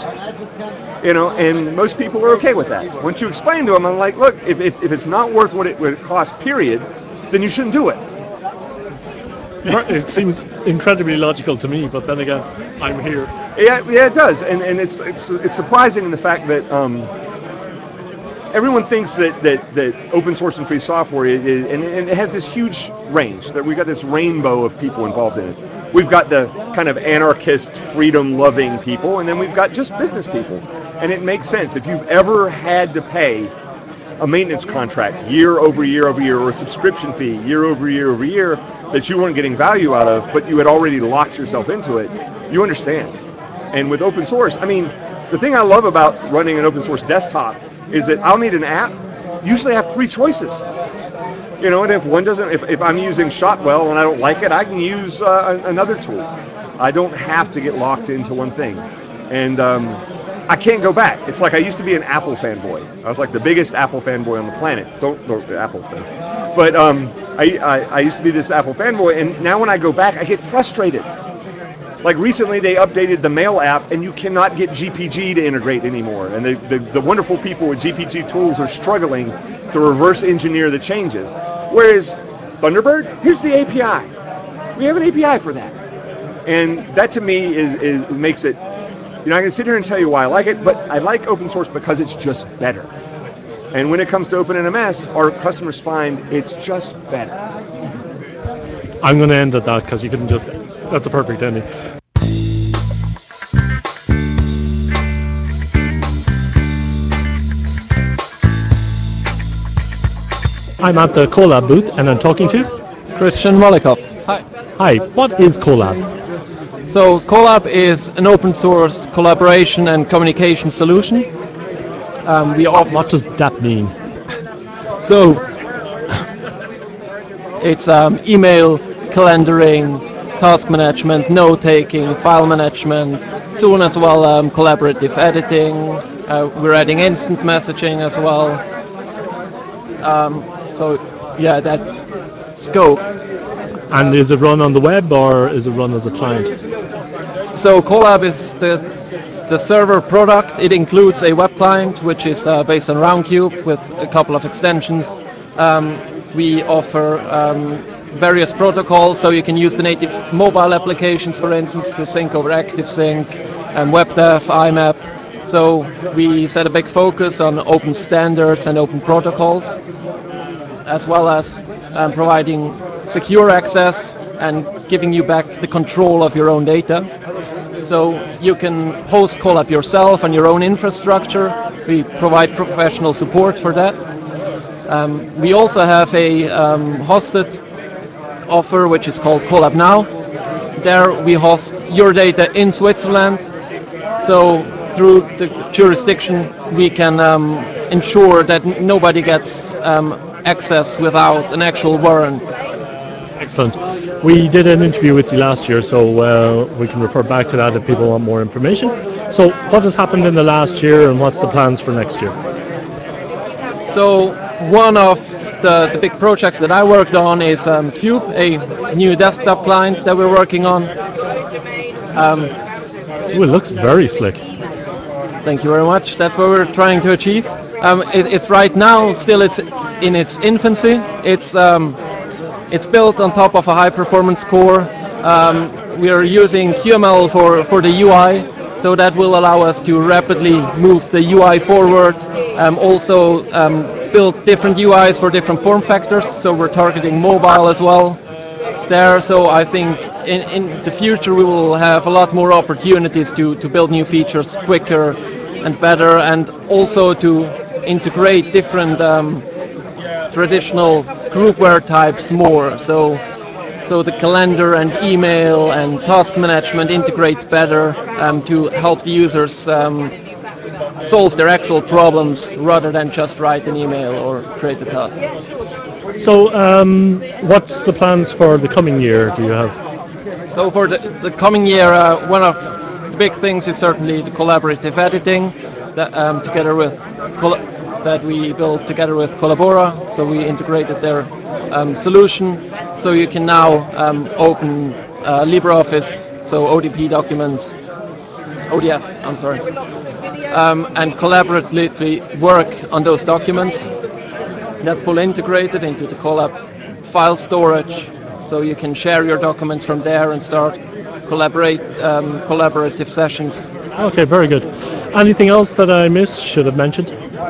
you know, and most people are okay with that. Once you explain to them, I'm like, look, if, if, if it's not worth what it, what it costs, period, then you shouldn't do it.
It seems incredibly logical to me, but then again, I'm here.
Yeah, yeah, it does, and and it's it's it's surprising in the fact that um, everyone thinks that, that that open source and free software is, and, and it has this huge range. That we've got this rainbow of people involved in it. We've got the kind of anarchist, freedom-loving people, and then we've got just business people. And it makes sense if you've ever had to pay a maintenance contract year over year over year, or a subscription fee year over year over year that you weren't getting value out of, but you had already locked yourself into it, you understand. And with open source, I mean, the thing I love about running an open source desktop is that I'll need an app. Usually I have three choices. You know, and if one doesn't, if, if I'm using Shotwell and I don't like it, I can use uh, another tool. I don't have to get locked into one thing. And um, I can't go back. It's like I used to be an Apple fanboy. I was like the biggest Apple fanboy on the planet. Don't, don't the Apple thing. But um, I, I, I used to be this Apple fanboy, and now when I go back, I get frustrated. Like recently they updated the Mail app and you cannot get G P G to integrate anymore. And the, the, the wonderful people with G P G tools are struggling to reverse engineer the changes. Whereas Thunderbird, here's the A P I. We have an A P I for that. And that to me is, is makes it, you know, I can sit here and tell you why I like it, but I like open source because it's just better. And when it comes to OpenNMS, our customers find it's just better.
I'm going to end at that because you couldn't just, that's a perfect ending. I'm at the Colab booth and I'm talking to
Christian Molikov. Hi.
Hi, what is Colab?
So Colab is an open source collaboration and communication solution. Um, we offer
what does that mean?
So it's um, email, calendaring, task management, note-taking, file management, soon as well um, collaborative editing. Uh, we're adding instant messaging as well. Um, so yeah, that scope.
And is it run on the web or is it run as a client?
So Colab is the the server product. It includes a web client which is uh, based on Roundcube with a couple of extensions. Um, we offer um, various protocols, so you can use the native mobile applications, for instance, to sync over ActiveSync and WebDev, I M A P. So we set a big focus on open standards and open protocols, as well as um, providing secure access and giving you back the control of your own data. So you can host Colab yourself on your own infrastructure. We provide professional support for that. Um, we also have a um, hosted offer which is called Colab Now. There we host your data in Switzerland. So through the jurisdiction we can um, ensure that n- nobody gets um, access without an actual warrant.
Excellent. We did an interview with you last year, so uh, we can refer back to that if people want more information. So what has happened in the last year and what's the plans for next year?
So one of the, the big projects that I worked on is um, Cube, a new desktop client that we're working on. Um,
Ooh, it looks very slick.
Thank you very much. That's what we're trying to achieve. Um, it, it's right now still it's in its infancy. It's um, it's built on top of a high-performance core. Um, we are using Q M L for for the U I, so that will allow us to rapidly move the U I forward. Um, also um, build different U Is for different form factors. So we're targeting mobile as well there. So I think in, in the future we will have a lot more opportunities to, to build new features quicker and better, and also to integrate different um, traditional groupware types more. So so the calendar and email and task management integrate better um, to help the users um, solve their actual problems rather than just write an email or create a task.
So um, what's the plans for the coming year do you have?
So for the, the coming year, uh, one of the big things is certainly the collaborative editing that um, together with col- that we built together with Collabora. So we integrated their um, solution, so you can now um, open uh, LibreOffice, so O D P documents, O D F, I'm sorry, um, and collaboratively work on those documents. That's fully integrated into the Colab file storage, so you can share your documents from there and start collaborate um, collaborative sessions.
Okay, very good. Anything else that I missed, should have mentioned?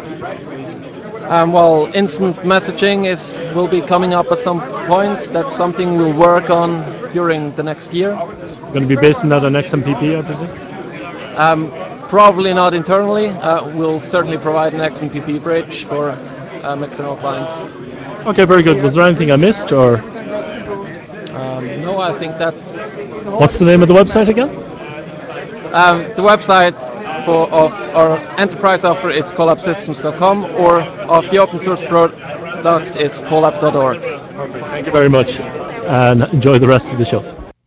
Um, well, instant messaging is will be coming up at some point. That's something we'll work on during the next year.
Going to be based on that on X M P P, I presume?
Um, probably not internally. Uh, we'll certainly provide an X M P P bridge for um, external clients.
Okay, very good. Was there anything I missed, or?
Um, no, I think that's...
What's the name of the website again?
Um, the website for of our enterprise offer is collab systems dot com, or of the open source product it's collab dot org.
Thank you very much, and enjoy the rest of the show.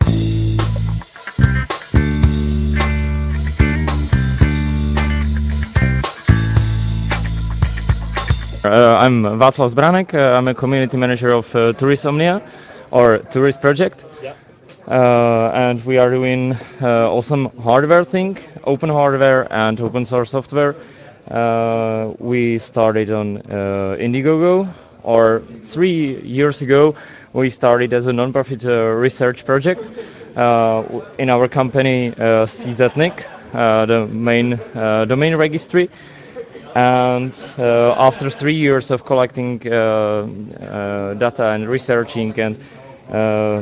Uh, I'm Václav Zbranek. Uh, I'm a community manager of uh, Tourismnia, or Tourist Project. Yeah. Uh, and we are doing uh, awesome hardware thing, open hardware and open source software. Uh, we started on uh, Indiegogo, or three years ago we started as a non-profit uh, research project uh, in our company uh, C Z N I C, uh, the main uh, domain registry. And uh, after three years of collecting uh, uh, data and researching and uh,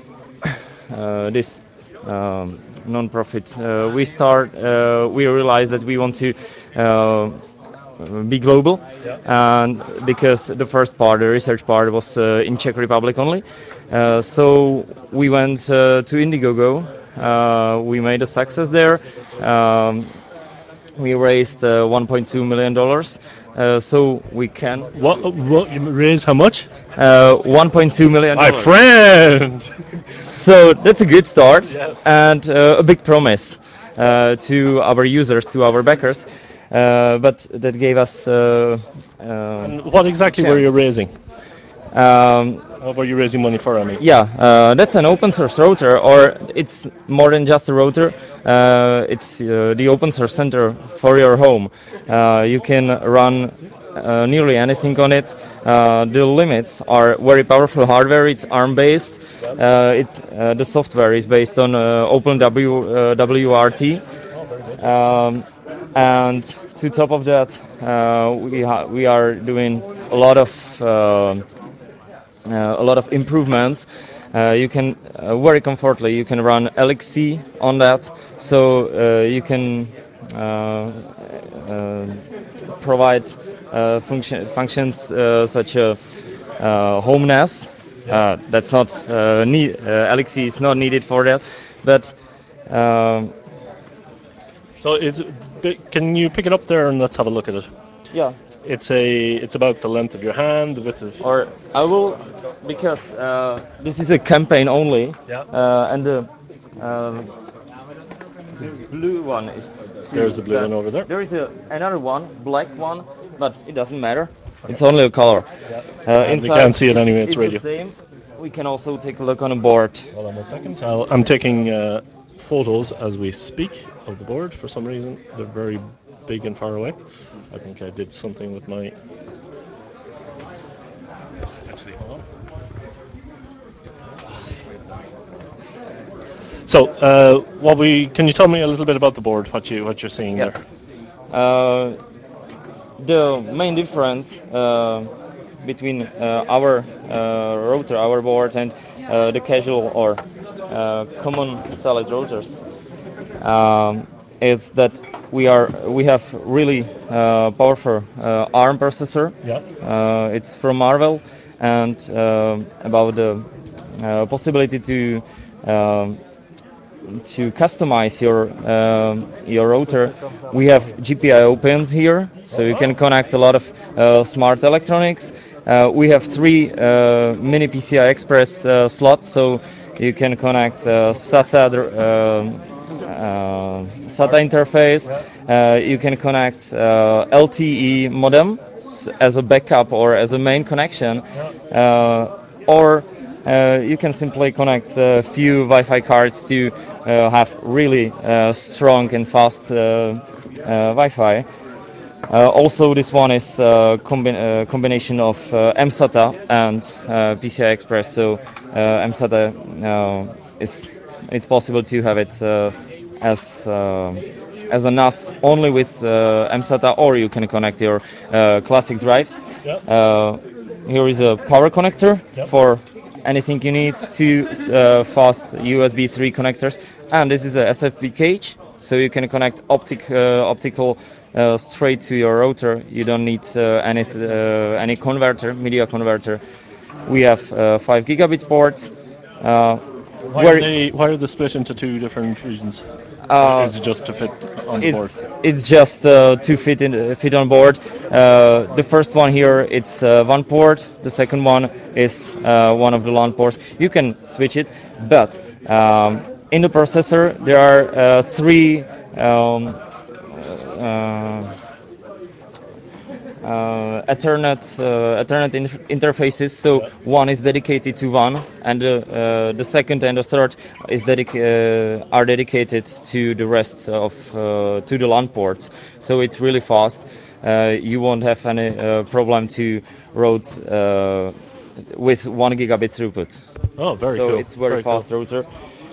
uh, this um, non-profit, uh, we start. Uh, we realized that we want to uh, be global, yeah. And because the first part, the research part, was uh, in Czech Republic only, uh, so we went uh, to Indiegogo. Uh, we made a success there. Um, We raised uh, one point two million dollars, uh, so we can.
What? What? You raised how much?
Uh, one point two million dollars.
My friend.
So that's a good start,
yes.
And uh, a big promise uh, to our users, to our backers. Uh, but that gave us. Uh, uh,
and what exactly were you raising?
Um,
what were you raising money for? I mean.
Yeah, uh, that's an open source router, or it's more than just a router. Uh, it's uh, the open source center for your home. Uh, you can run uh, nearly anything on it. Uh, the limits are very powerful hardware. It's ARM based. Uh, it, uh, the software is based on uh, OpenWRT. Um, and to top of that, uh, we ha- we are doing a lot of. Uh, Uh, a lot of improvements. Uh, you can uh, very comfortably you can run L X C on that, so uh, you can uh, uh, provide uh, function functions uh, such as uh, home N A S. Uh, that's not uh, need uh, L X C is not needed for that, but. Um,
so it's big, can you pick it up there and let's have a look at it?
Yeah.
It's a. It's about the length of your hand, the width of.
Or I will, because uh, this is a campaign only.
Yeah.
Uh, and the, uh, the blue one is.
There's the blue one over there.
There is a, another one, black one, but it doesn't matter. Okay. It's only a color.
Yeah.
Uh,
and we can't see it anyway. It's,
it's
radio.
The same. We can also take a look on a board.
Hold on one second. I'll, I'm taking uh, photos as we speak of the board. For some reason, they're very big and far away. I think I did something with my. Actually, hold on. So, uh, what we can you tell me a little bit about the board? What you what you're seeing
yeah.
there?
Uh, the main difference uh, between uh, our uh, router, our board, and uh, the casual or uh, common solid routers um, is that we are we have really uh, powerful uh, ARM processor.
Yeah.
Uh, it's from Marvell, and uh, about the uh, possibility to um, to customize your um, your router. We have G P I O pins here, so you can connect a lot of uh, smart electronics. Uh, we have three uh, mini P C I Express uh, slots, so you can connect uh, SATA uh, uh, SATA interface. Uh, you can connect uh, L T E modem as a backup or as a main connection, uh, or uh, you can simply connect a few Wi-Fi cards to uh, have really uh, strong and fast uh, uh, Wi-Fi. Uh, also, this one is a combi- uh, combination of uh, M SATA and uh, P C I Express. So uh, M SATA uh, is it's possible to have it uh, as uh, as a N A S only with uh, M SATA, or you can connect your uh, classic drives.
Yep.
Uh, here is a power connector
yep.
for anything you need. Two uh, fast U S B three connectors, and this is a S F P cage, so you can connect optic uh, optical uh, straight to your router. You don't need uh, any uh, any converter, media converter. We have uh, five gigabit ports. Uh,
why, are they, why are they split into two different regions? or
Uh,
is it just to fit on the board?
it's it's just uh, to fit in fit on board. Uh, the first one here, it's uh, one port. The second one is uh, one of the LAN ports. You can switch it, but um, in the processor there are uh, three um, uh, uh, Ethernet uh, Ethernet in- interfaces. So one is dedicated to one, and uh, uh, the second and the third is dedic- uh, are dedicated to the rest of uh, to the LAN port. So it's really fast. Uh, you won't have any uh, problem to route uh, with one gigabit throughput.
Oh, very
so
cool.
it's very,
Very cool.
fast router.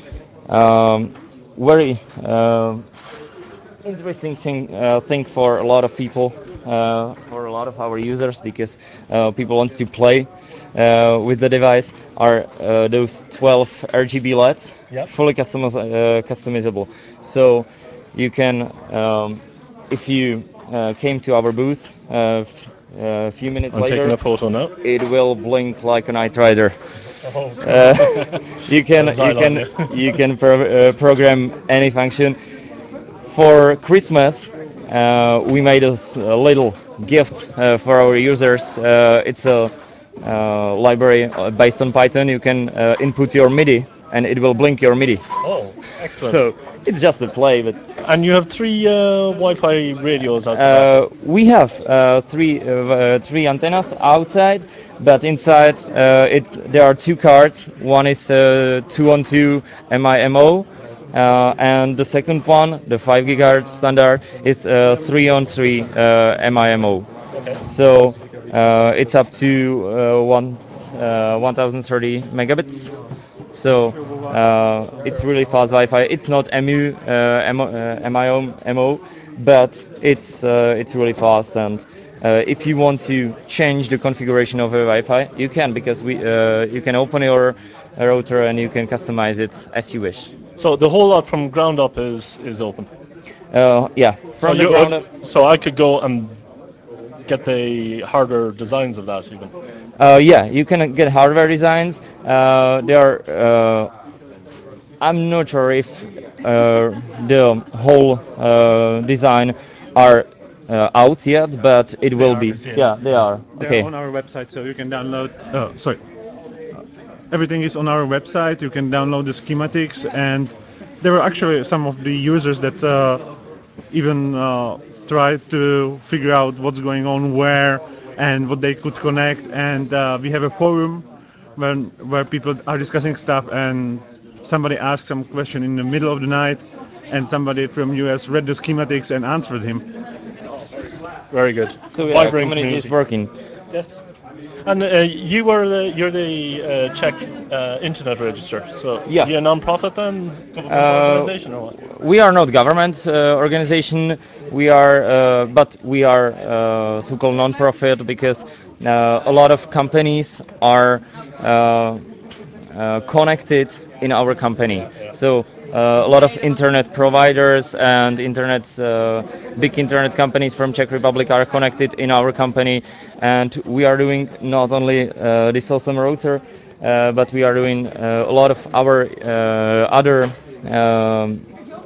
Um, very. um interesting thing, uh, thing for a lot of people, uh, for a lot of our users, because uh, people want to play uh, with the device, are uh, those twelve R G B L E Ds,
Yep.
fully customiz- uh, customizable. So you can, um, if you uh, came to our booth uh, f- a few minutes
I'm
later,
taking a photo now.
it will blink like a Night Rider.
Oh, cool.
Uh, you can
Got a
you
Xylon,
can
yeah.
you can pro- uh, program any function. For Christmas, uh, we made a, s- a little gift uh, for our users. Uh, it's a uh, library uh, based on Python. You can uh, input your MIDI, and it will blink your MIDI.
Oh, excellent.
So it's just a play, but
And you have three uh, Wi-Fi radios out the back.
uh, we have uh, three uh, uh, three antennas outside, but inside uh, it there are two cards. One is uh, two on two M I M O, uh, and the second one, the five gigahertz standard, is uh, three on three uh, M I M O.
Okay.
So uh, it's up to uh, one uh, one thousand thirty megabits. So uh, it's really fast Wi-Fi. It's not M U, uh, M O, uh, M I O, M O, but it's uh, it's really fast. And uh, if you want to change the configuration of a Wi-Fi, you can, because we uh, you can open your router and you can customize it as you wish.
So the whole lot from ground up is is open.
Uh, yeah,
So
from the
you
ground up.
so I could go and get the harder designs of that even.
Uh, yeah, you can get hardware designs. Uh, they are. Uh, I'm not sure if uh, the whole uh, design are uh, out yet, but it will be. Yeah, they are.
They're
Okay.
on our website, so you can download. Oh, sorry. Everything is on our website. You can download the schematics, and there were actually some of the users that uh, even uh, tried to figure out what's going on where and what they could connect. And uh, we have a forum when where people are discussing stuff, and somebody asked some question in the middle of the night, and somebody from U S read the schematics and answered him.
Very good.
So yeah,
Vibrant
community is
community.
working.
Yes. And uh, you were the you're the uh, Czech uh, Internet Register. So
Yeah.
are you a non-profit then, government
Uh,
organization or what?
we are not government uh, organization. We are, uh, but we are uh, so-called non-profit, because uh, a lot of companies are uh, uh, connected in our company. So uh, a lot of internet providers and internet uh, big internet companies from Czech Republic are connected in our company, and we are doing not only uh, this awesome router, uh, but we are doing uh, a lot of our uh, other um,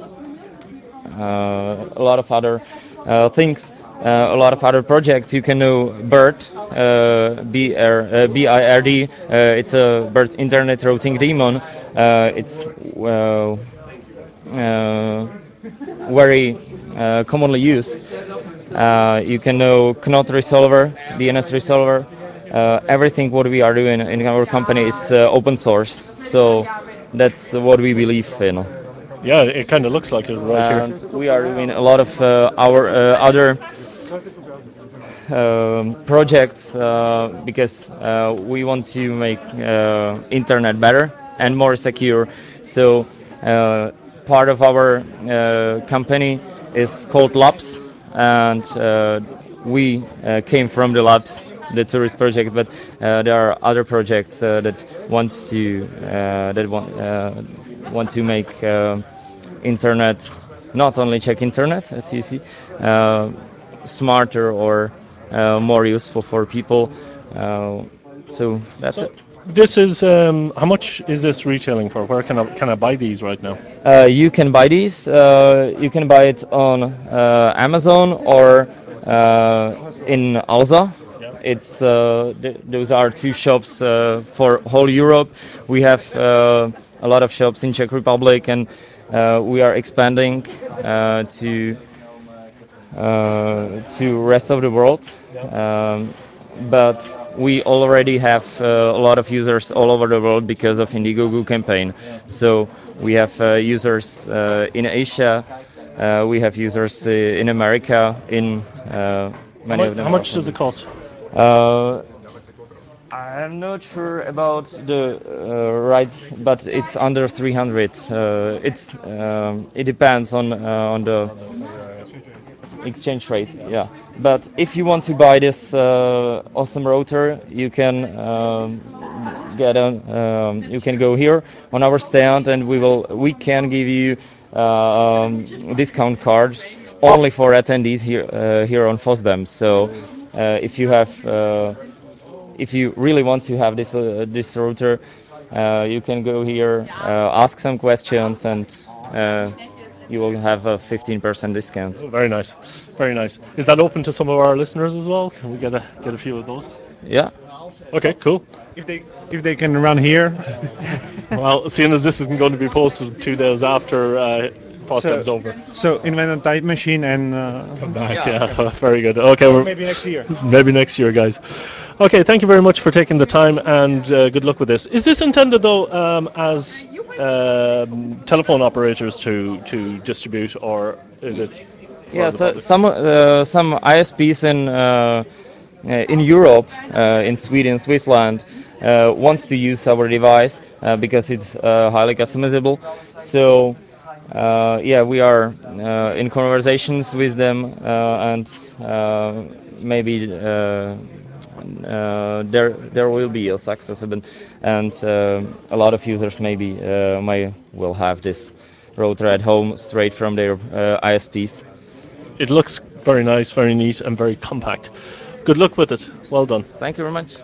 uh, a lot of other uh, things, uh, a lot of other projects. You can know BIRD, uh, B R, uh, B I R D. Uh, it's a BIRD Internet Routing Daemon. Uh, it's uh, uh, very uh, commonly used. Uh, you can know Knot Resolver, D N S Resolver. Uh, everything what we are doing in our company is uh, open source. So that's what we believe in.
Yeah, it kind of looks like it right
And
here.
we are doing a lot of uh, our uh, other um, projects, uh, because uh, we want to make uh, internet better and more secure. So uh, part of our uh, company is called Labs, and uh, we uh, came from the Labs, the tourist project, but uh, there are other projects uh, that want to uh, that want uh, want to make uh, internet, not only Czech internet, as you see, uh, smarter or uh, more useful for people. Uh, So that's
So
it.
this is um, how much is this retailing for? Where can I can I buy these right now?
Uh, you can buy these. Uh, you can buy it on uh, Amazon or uh, in Alza. It's uh, th- those are two shops uh, for whole Europe. We have uh, a lot of shops in Czech Republic, and uh, we are expanding uh, to uh, to rest of the world. Um, but we already have uh, a lot of users all over the world because of Indiegogo campaign. So we have uh, users uh, in Asia, uh, we have users uh, in America, in uh,
How,
many
mu-
of them.
how
are
much
from-
does it cost?
Uh, I'm not sure about the uh, rights, but it's under three hundred. Uh, it's um, it depends on uh, on the exchange rate. Yeah, but if you want to buy this uh, awesome router, you can um, get a um, you can go here on our stand, and we will we can give you uh, um, discount card only for attendees here uh, here on FOSDEM. So uh, if you have uh, if you really want to have this uh, this router, uh, you can go here, uh, ask some questions, and uh, you will have a fifteen percent discount.
Oh, very nice, very nice. Is that open to some of our listeners as well? Can we get a get a few of those?
Yeah.
Okay, cool.
If they if they can run here.
Well, seeing as this isn't going to be posted two days after uh, FOSDEM's over.
So invent a type machine and uh,
Come back, yeah, very good. Okay,
Or
we're-
maybe next year.
Maybe next year, guys. Okay, thank you very much for taking the time, and uh, good luck with this. Is this intended though um, as um, telephone operators to to distribute, or is it? For
Yeah,
the
so
public?
some uh, some I S Ps in uh, uh, in Europe, uh, in Sweden, Switzerland, uh, wants to use our device uh, because it's uh, highly customizable. So uh, yeah, we are uh, in conversations with them, uh, and uh, maybe uh, uh, there there will be a success, and and uh, a lot of users maybe uh, may will have this router at home straight from their uh, I S Ps.
It looks very nice, very neat, and very compact. Good luck with it. Well done.
Thank you very much.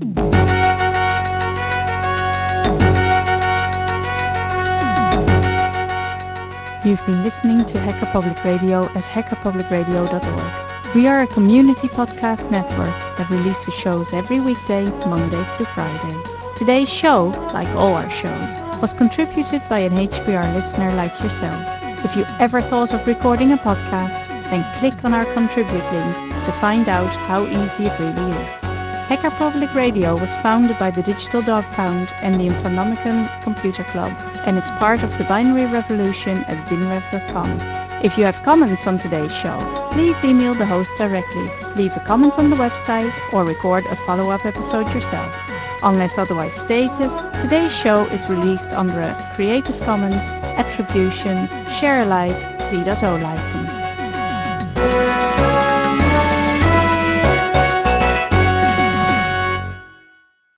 You've been listening to Hacker Public Radio at hacker public radio dot org. We are a community podcast network that releases shows every weekday, Monday through Friday. Today's show, like all our shows, was contributed by an H P R listener like yourself. If you ever thought of recording a podcast, then click on our contribute link to find out how easy it really is. Hacker Public Radio was founded by the Digital Dog Pound and the Infonomicon Computer Club and is part of the binary revolution at binrev dot com. If you have comments on today's show, please email the host directly, leave a comment on the website, or record a follow-up episode yourself. Unless otherwise stated, today's show is released under a Creative Commons Attribution Share Alike three point oh license.